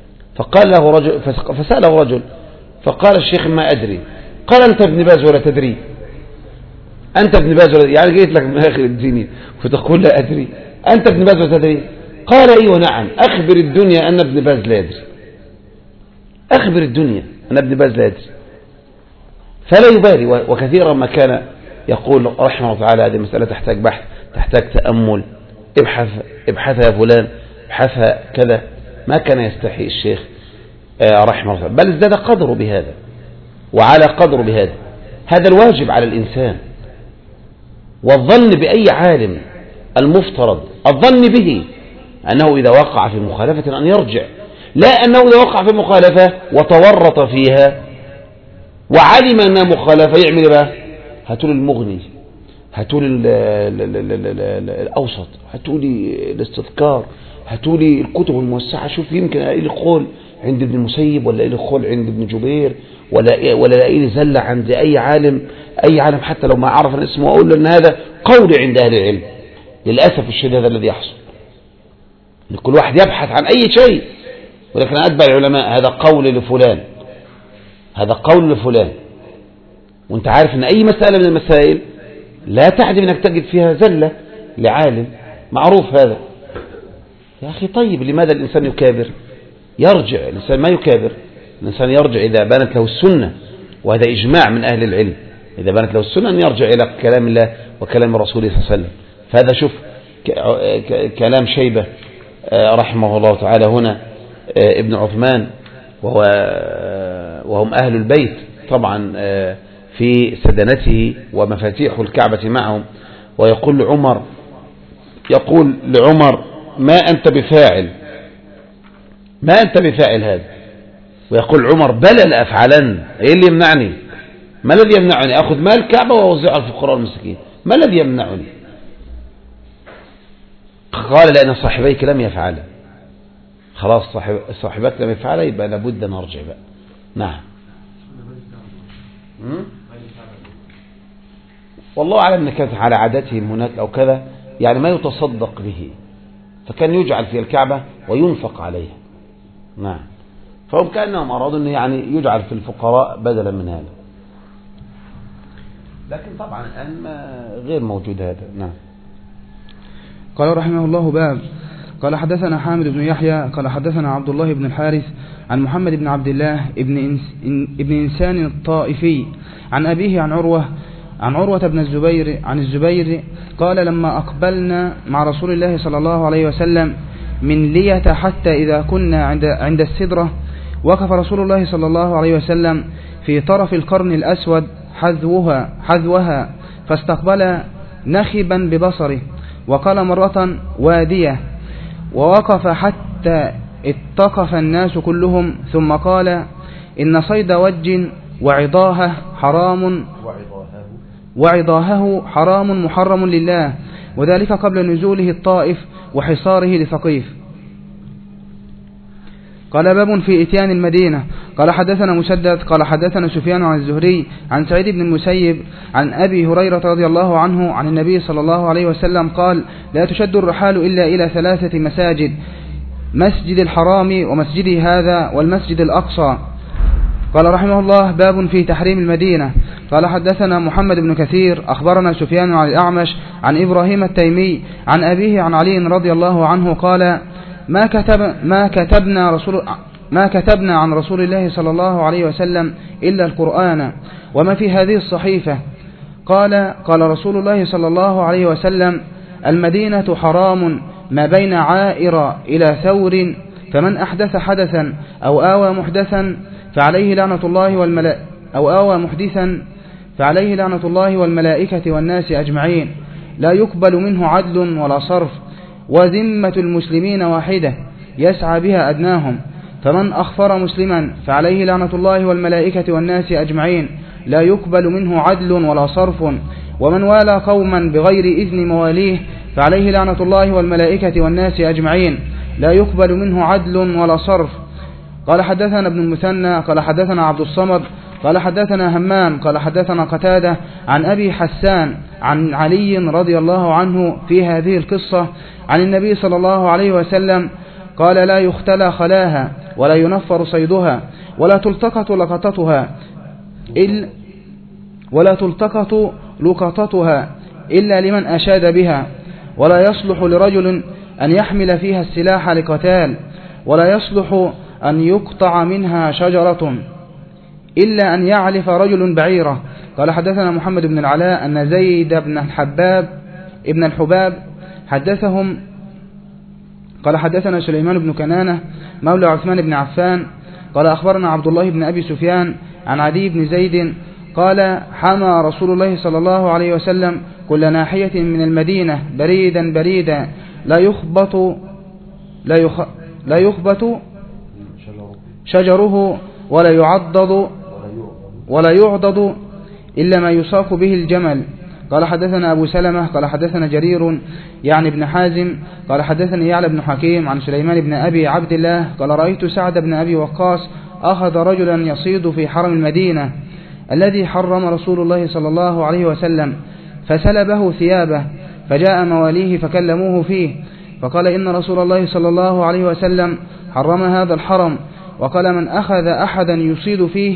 فسأله رجل فقال الشيخ ما أدري. قال أنت ابن باز ولا تدري؟ أنت ابن باز ولا يعني جيت لك من آخر الدين فتقول لا أدري؟ أنت ابن باز ولا تدري؟ قال أيوة نعم، أخبر الدنيا أن ابن باز لا يدري، أخبر الدنيا أن ابن باز لا يدري. فلا يبالي. وكثيرا ما كان يقول رحمه الله تعالى هذه المسألة تحتاج بحث، تحتاج تأمل، ابحثها يا فلان، ابحثها كذا. ما كان يستحي الشيخ رحمه الله، بل ازداد قدره بهذا وعلى قدره بهذا. هذا الواجب على الإنسان. والظن بأي عالم المفترض الظن به أنه إذا وقع في مخالفة أن يرجع، لا أنه إذا وقع في مخالفة وتورط فيها وعلم أنها مخالفة يعمل بقى هاتوا المغني، هاتوا الأوسط، هاتوا الاستذكار، هاتوا الكتب الموسعة، شوف يمكن ألاقي قول عند ابن المسيب ولا ألاقي قول عند ابن جبير ولا ألاقي زلة عند أي عالم حتى لو ما عرف اسمه، وأقول له أن هذا قول عند أهل العلم. للأسف الشديد هذا الذي يحصل، أن كل واحد يبحث عن أي شيء، ولكن أتبع العلماء هذا قول لفلان، هذا قول لفلان. وانت عارف أن أي مسألة من المسائل لا تعدم أنك تجد فيها زلة لعالم معروف هذا. يا أخي طيب لماذا الإنسان يكابر؟ يرجع الإنسان، ما يكابر الإنسان، يرجع إذا بانت له السنة، وهذا إجماع من أهل العلم، إذا بانت له السنة أن يرجع إلى كلام الله وكلام رسوله صلى الله عليه وسلم. فهذا شوف كلام شيبة رحمه الله تعالى هنا ابن عثمان، وهم أهل البيت طبعا في سدنته ومفاتيح الكعبة معهم. ويقول لعمر ما أنت بفاعل هذا. ويقول عمر بلى لأفعلن، إيه اللي يمنعني؟ ما الذي يمنعني؟ أخذ مال الكعبة وأوزعه على الفقراء والمساكين، ما الذي يمنعني؟ قال لأن صاحبيك لم يفعله، خلاص صاحبك لم يفعله، يبقى لابد أن أرجع بقى. نعم. والله أعلم أن كانت على عادتهم هناك أو كذا، يعني ما يتصدق به، فكان يجعل في الكعبة وينفق عليها. نعم. فهم كأنهم أرادوا أن يعني يجعل في الفقراء بدلا من هذا، لكن طبعا الآن غير موجود هذا. نعم. قال رحمه الله باب. قال حدثنا حامد بن يحيى قال حدثنا عبد الله بن الحارث عن محمد بن عبد الله ابن إنسان الطائفي عن أبيه عن عروة بن الزبير عن الزبير قال لما أقبلنا مع رسول الله صلى الله عليه وسلم من لية حتى إذا كنا عند السدرة وقف رسول الله صلى الله عليه وسلم في طرف القرن الأسود حذوها فاستقبل نخبا ببصره وقال مرة وادية، ووقف حتى اتقف الناس كلهم ثم قال إن صيد وج وعضاهه حرام محرم لله، وذلك قبل نزوله الطائف وحصاره لثقيف. قال باب في إتيان المدينة. قال حدثنا مسدد قال حدثنا سفيان عن الزهري عن سعيد بن المسيب عن أبي هريرة رضي الله عنه عن النبي صلى الله عليه وسلم قال لا تشد الرحال إلا إلى 3 مساجد، مسجد الحرام ومسجدي هذا والمسجد الأقصى. قال رحمه الله باب في تحريم المدينة. قال حدثنا محمد بن كثير أخبرنا سفيان عن الأعمش عن إبراهيم التيمي عن أبيه عن علي رضي الله عنه قال ما كتبنا عن رسول الله صلى الله عليه وسلم إلا القرآن وما في هذه الصحيفة. قال رسول الله صلى الله عليه وسلم المدينة حرام ما بين عائر إلى ثور، فمن أحدث حدثا أو آوى محدثا فعليه لعنة الله والملائكة والناس أجمعين، لا يقبل منه عدل ولا صرف، وذمة المسلمين واحدة يسعى بها أدناهم، فمن أخفر مسلما فعليه لعنة الله والملائكة والناس أجمعين، لا يقبل منه عدل ولا صرف، ومن والى قوما بغير إذن مواليه فعليه لعنة الله والملائكة والناس أجمعين، لا يقبل منه عدل ولا صرف. قال حدثنا ابن المثنى قال حدثنا عبد الصمد قال حدثنا همام قال حدثنا قتادة عن أبي حسان عن علي رضي الله عنه في هذه القصة عن النبي صلى الله عليه وسلم قال لا يختلى خلاها ولا ينفر صيدها ولا تلتقط لقطتها إلا لمن أشاد بها، ولا يصلح لرجل أن يحمل فيها السلاح لقتال، ولا يصلح أن يقطع منها شجرة إلا أن يعلف رجل بعيرة. قال حدثنا محمد بن العلاء أن زيد بن الحباب حدثهم قال حدثنا سليمان بن كنانة مولى عثمان بن عفان قال أخبرنا عبد الله بن أبي سفيان عن عدي بن زيد قال حمى رسول الله صلى الله عليه وسلم كل ناحية من المدينة بريدا لا يخبط شجره ولا يعضد إلا ما يساق به الجمل. قال حدثنا أبو سلمة قال حدثنا جرير يعني ابن حازم قال حدثني يعلى بن حكيم عن سليمان بن أبي عبد الله قال رأيت سعد بن أبي وقاص أخذ رجلا يصيد في حرم المدينة الذي حرم رسول الله صلى الله عليه وسلم فسلبه ثيابه، فجاء مواليه فكلموه فيه فقال إن رسول الله صلى الله عليه وسلم حرم هذا الحرم، وقال من أخذ أحدا يصيد فيه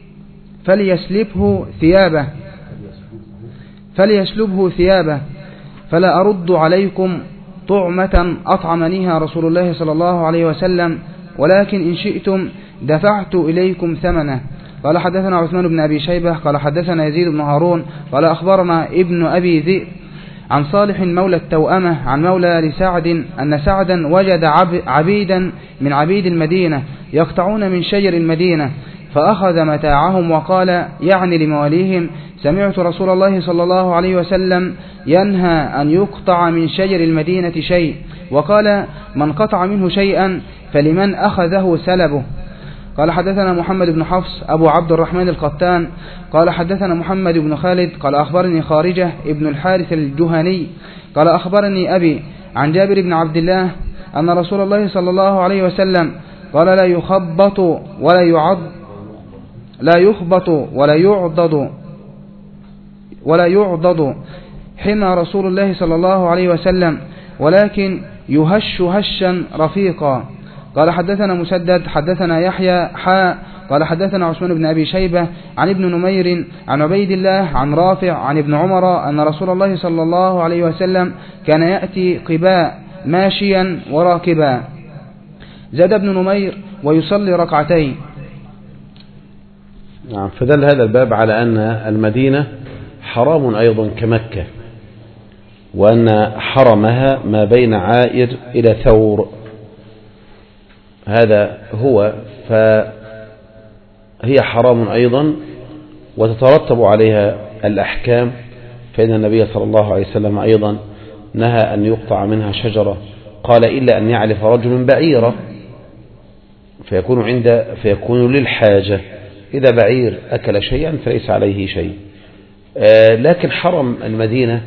فليسلبه ثيابه فلا أرد عليكم طعمة أطعمنيها رسول الله صلى الله عليه وسلم، ولكن إن شئتم دفعت إليكم ثمنه. قال حدثنا عثمان بن أبي شيبة قال حدثنا يزيد بن هارون قال أخبرنا ابن أبي ذئب عن صالح مولى التوأمة عن مولى لسعد أن سعدا وجد عبيدا من عبيد المدينة يقطعون من شجر المدينة، فأخذ متاعهم وقال يعني لمواليهم سمعت رسول الله صلى الله عليه وسلم ينهى أن يقطع من شجر المدينة شيء، وقال من قطع منه شيئا فلمن أخذه سلبه. قال حدثنا محمد بن حفص أبو عبد الرحمن القطان قال حدثنا محمد بن خالد قال أخبرني خارجة ابن الحارث الجهني قال أخبرني أبي عن جابر بن عبد الله أن رسول الله صلى الله عليه وسلم قال لا يخبط ولا يعضد حمى رسول الله صلى الله عليه وسلم، ولكن يهش هشا رفيقا. قال حدثنا مسدد حدثنا يحيى قال حدثنا عثمان بن أبي شيبة عن ابن نمير عن عبيد الله عن رافع عن ابن عمر أن رسول الله صلى الله عليه وسلم كان يأتي قباء ماشيا وراكبا. زاد ابن نمير ويصلي ركعتين. نعم. فدل هذا الباب على أن المدينة حرام أيضا كمكة، وأن حرمها ما بين عائر إلى ثور، هذا هو، فهي حرام أيضا وتترتب عليها الأحكام، فإن النبي صلى الله عليه وسلم أيضا نهى أن يقطع منها شجرة، قال إلا أن يعلف رجل بعيرة فيكون للحاجة، إذا بعير أكل شيئا فليس عليه شيء. لكن حرم المدينة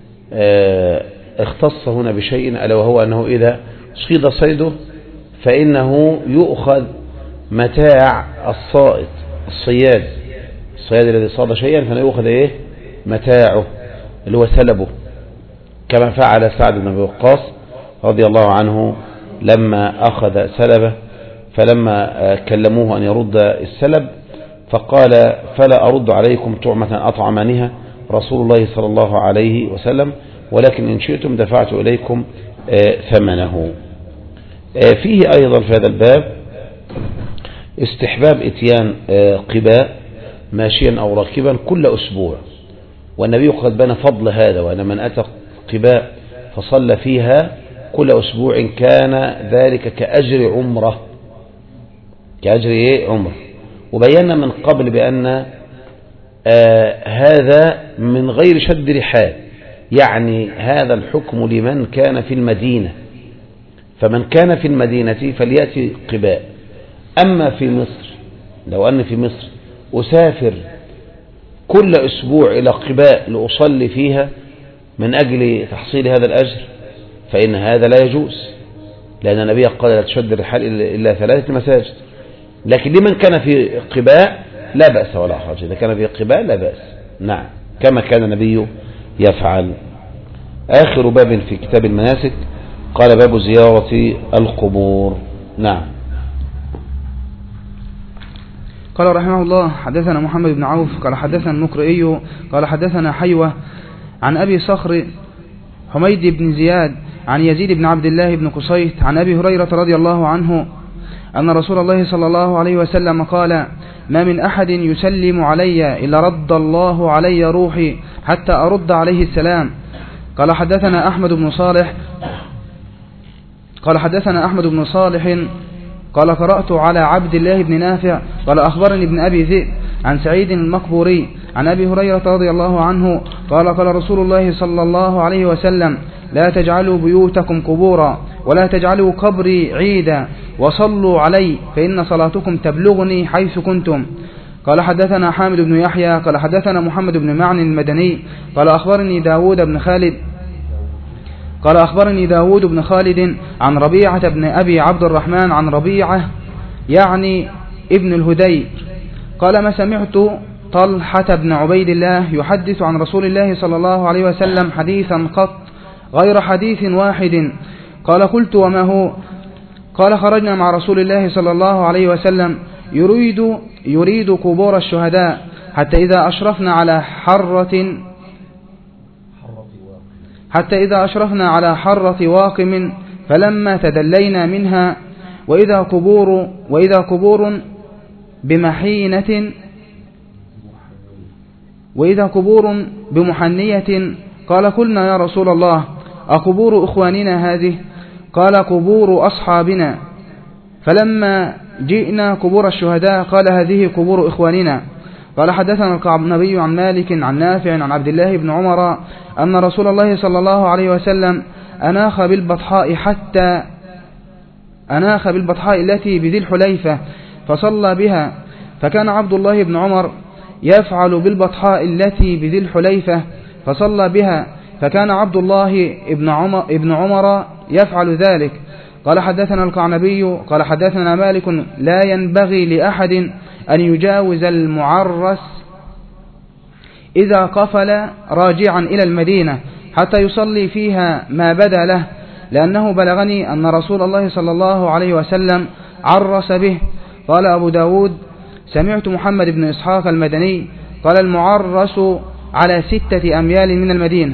اختص هنا بشيء، ألا وهو أنه إذا صيد صيده فإنه يؤخذ متاع الصياد الذي صاد شيئا، فيؤخذ متاعه اللي هو سلبه، كما فعل سعد بن أبي وقاص رضي الله عنه لما أخذ سلبه، فلما كلموه أن يرد السلب فقال فلا أرد عليكم طعمة أطعمنها رسول الله صلى الله عليه وسلم، ولكن إن شئتم دفعت إليكم ثمنه. فيه أيضا في هذا الباب استحباب اتيان قباء ماشيا أو راكبا كل أسبوع، والنبي قد بنى فضل هذا، وأن من أتى قباء فصلى فيها كل أسبوع كان ذلك كأجر عمره، عمره. وبينا من قبل بأن هذا من غير شد رحال، يعني هذا الحكم لمن كان في المدينة، فمن كان في المدينة فليأتي قباء. أما في مصر، لو أن في مصر أسافر كل أسبوع إلى قباء لأصلي فيها من أجل تحصيل هذا الأجر، فإن هذا لا يجوز، لأن النبي قال لا تشد الرحال إلا 3 مساجد. لكن لمن كان في قباء لا بأس ولا حرج، إذا كان في قبال لا بأس، نعم، كما كان النبي يفعل. آخر باب في كتاب المناسك قال باب زيارة القبور. نعم. قال رحمه الله: حدثنا محمد بن عوف قال حدثنا المقرئي قال حدثنا حيوة عن أبي صخر حميد بن زياد عن يزيد بن عبد الله بن قصيت عن أبي هريرة رضي الله عنه أن رسول الله صلى الله عليه وسلم قال: ما من أحد يسلم علي إلا رد الله علي روحي حتى أرد عليه السلام. قال حدثنا أحمد بن صالح قال قرأت على عبد الله بن نافع قال أخبرني ابن أبي ذئب عن سعيد المقبوري عن أبي هريرة رضي الله عنه قال قال رسول الله صلى الله عليه وسلم: لا تجعلوا بيوتكم قبورا ولا تجعلوا قبري عيدا وصلوا علي فإن صلاتكم تبلغني حيث كنتم. قال حدثنا حامد بن يحيى قال حدثنا محمد بن معن المدني قال أخبرني داود بن خالد عن ربيعة بن أبي عبد الرحمن عن ربيعة يعني ابن الهدي قال: ما سمعت طلحة بن عبيد الله يحدث عن رسول الله صلى الله عليه وسلم حديثا قط غير حديث واحد. قال: قلت: وما هو؟ قال: خرجنا مع رسول الله صلى الله عليه وسلم يريد قبور الشهداء حتى إذا أشرفنا على حرة واقم فلما تدلينا منها وإذا قبور بمحنية قال: قلنا يا رسول الله أقبور إخواننا هذه؟ قال: قبور أصحابنا. فلما جئنا قبور الشهداء قال: هذه قبور إخواننا. قال حدثنا القعنبي عن مالك عن نافع عن عبد الله بن عمر أن رسول الله صلى الله عليه وسلم أناخ بالبطحاء التي بذي الحليفة فصلى بها، فكان عبد الله بن عمر يفعل بالبطحاء التي بذي الحليفة فصلى بها، فكان عبد الله ابن عمر يفعل ذلك. قال حدثنا القعنبي قال حدثنا مالك: لا ينبغي لأحد أن يجاوز المعرس إذا قفل راجعا إلى المدينة حتى يصلي فيها ما بدا له، لأنه بلغني أن رسول الله صلى الله عليه وسلم عرس به. قال أبو داود: سمعت محمد بن إسحاق المدني قال: المعرس على 6 أميال من المدينة.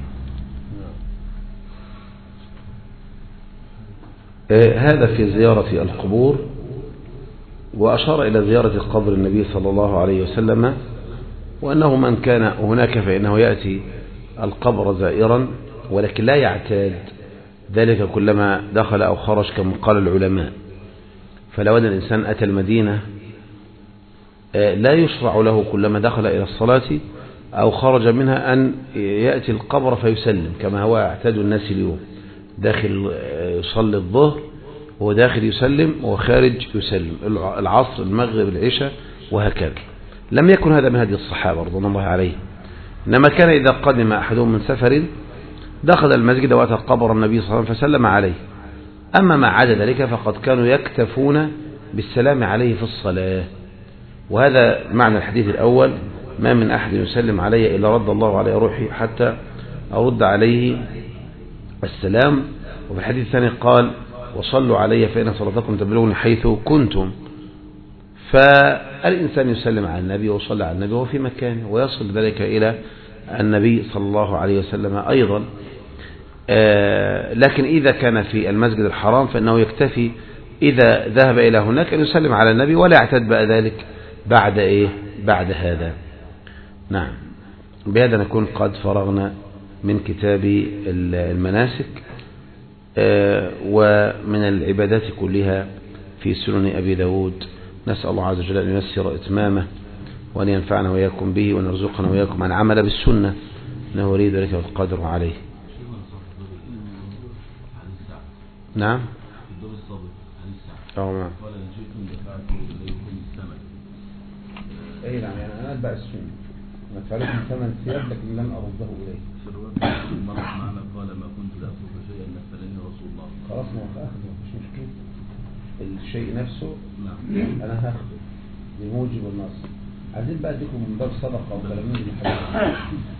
هذا في زيارة القبور، وأشار إلى زيارة قبر النبي صلى الله عليه وسلم، وأنه من كان هناك فإنه يأتي القبر زائرا، ولكن لا يعتاد ذلك كلما دخل أو خرج كما قال العلماء. فلو أن الإنسان أتى المدينة لا يشرع له كلما دخل إلى الصلاة أو خرج منها أن يأتي القبر فيسلم كما هو اعتاد الناس اليوم، داخل يصلي الظهر هو داخل يسلم وخارج يسلم، العصر المغرب العشاء وهكذا. لم يكن هذا من هدي الصحابة رضوان الله عليهم، إنما كان إذا قدم أحدهم من سفر دخل المسجد وأتى قبر النبي صلى الله عليه وسلم فسلم عليه. أما ما عدا ذلك فقد كانوا يكتفون بالسلام عليه في الصلاة. وهذا معنى الحديث الأول: ما من أحد يسلم علي إلا رد الله عليه روحي حتى أرد عليه السلام. وفي الحديث الثاني قال: وصلوا علي فإن صلاتكم تبلغني حيث كنتم. فالإنسان يسلم على النبي ويصلي على النبي وهو في مكانه، ويصل ذلك إلى النبي صلى الله عليه وسلم أيضا. لكن إذا كان في المسجد الحرام فإنه يكتفي إذا ذهب إلى هناك أن يسلم على النبي ولا يعتد بقى ذلك بعد هذا. نعم. بهذا نكون قد فرغنا من كتاب المناسك ومن العبادات كلها في سنن أبي داود. نسأل الله عز وجل أن ييسر إتمامه وأن ينفعنا وإياكم به وأن يرزقنا وإياكم عن عمل بالسنة، إنه يريد ذلك والقادر عليه. نعم. نعم. أي نعم، يعني أنا أتبع السنة، ما فعلت ثمن ثياب لكن لم أرده إليه. مرة معنا قال: ما كنت لأخذ شيئا نفلني رسول الله. خلاص ما أخذه، مش مشكلة. الشيء نفسه نعم. أنا هاخده، بموجب النص. عايزين بقى اديكم من باب صدقة وكلام من الحديث.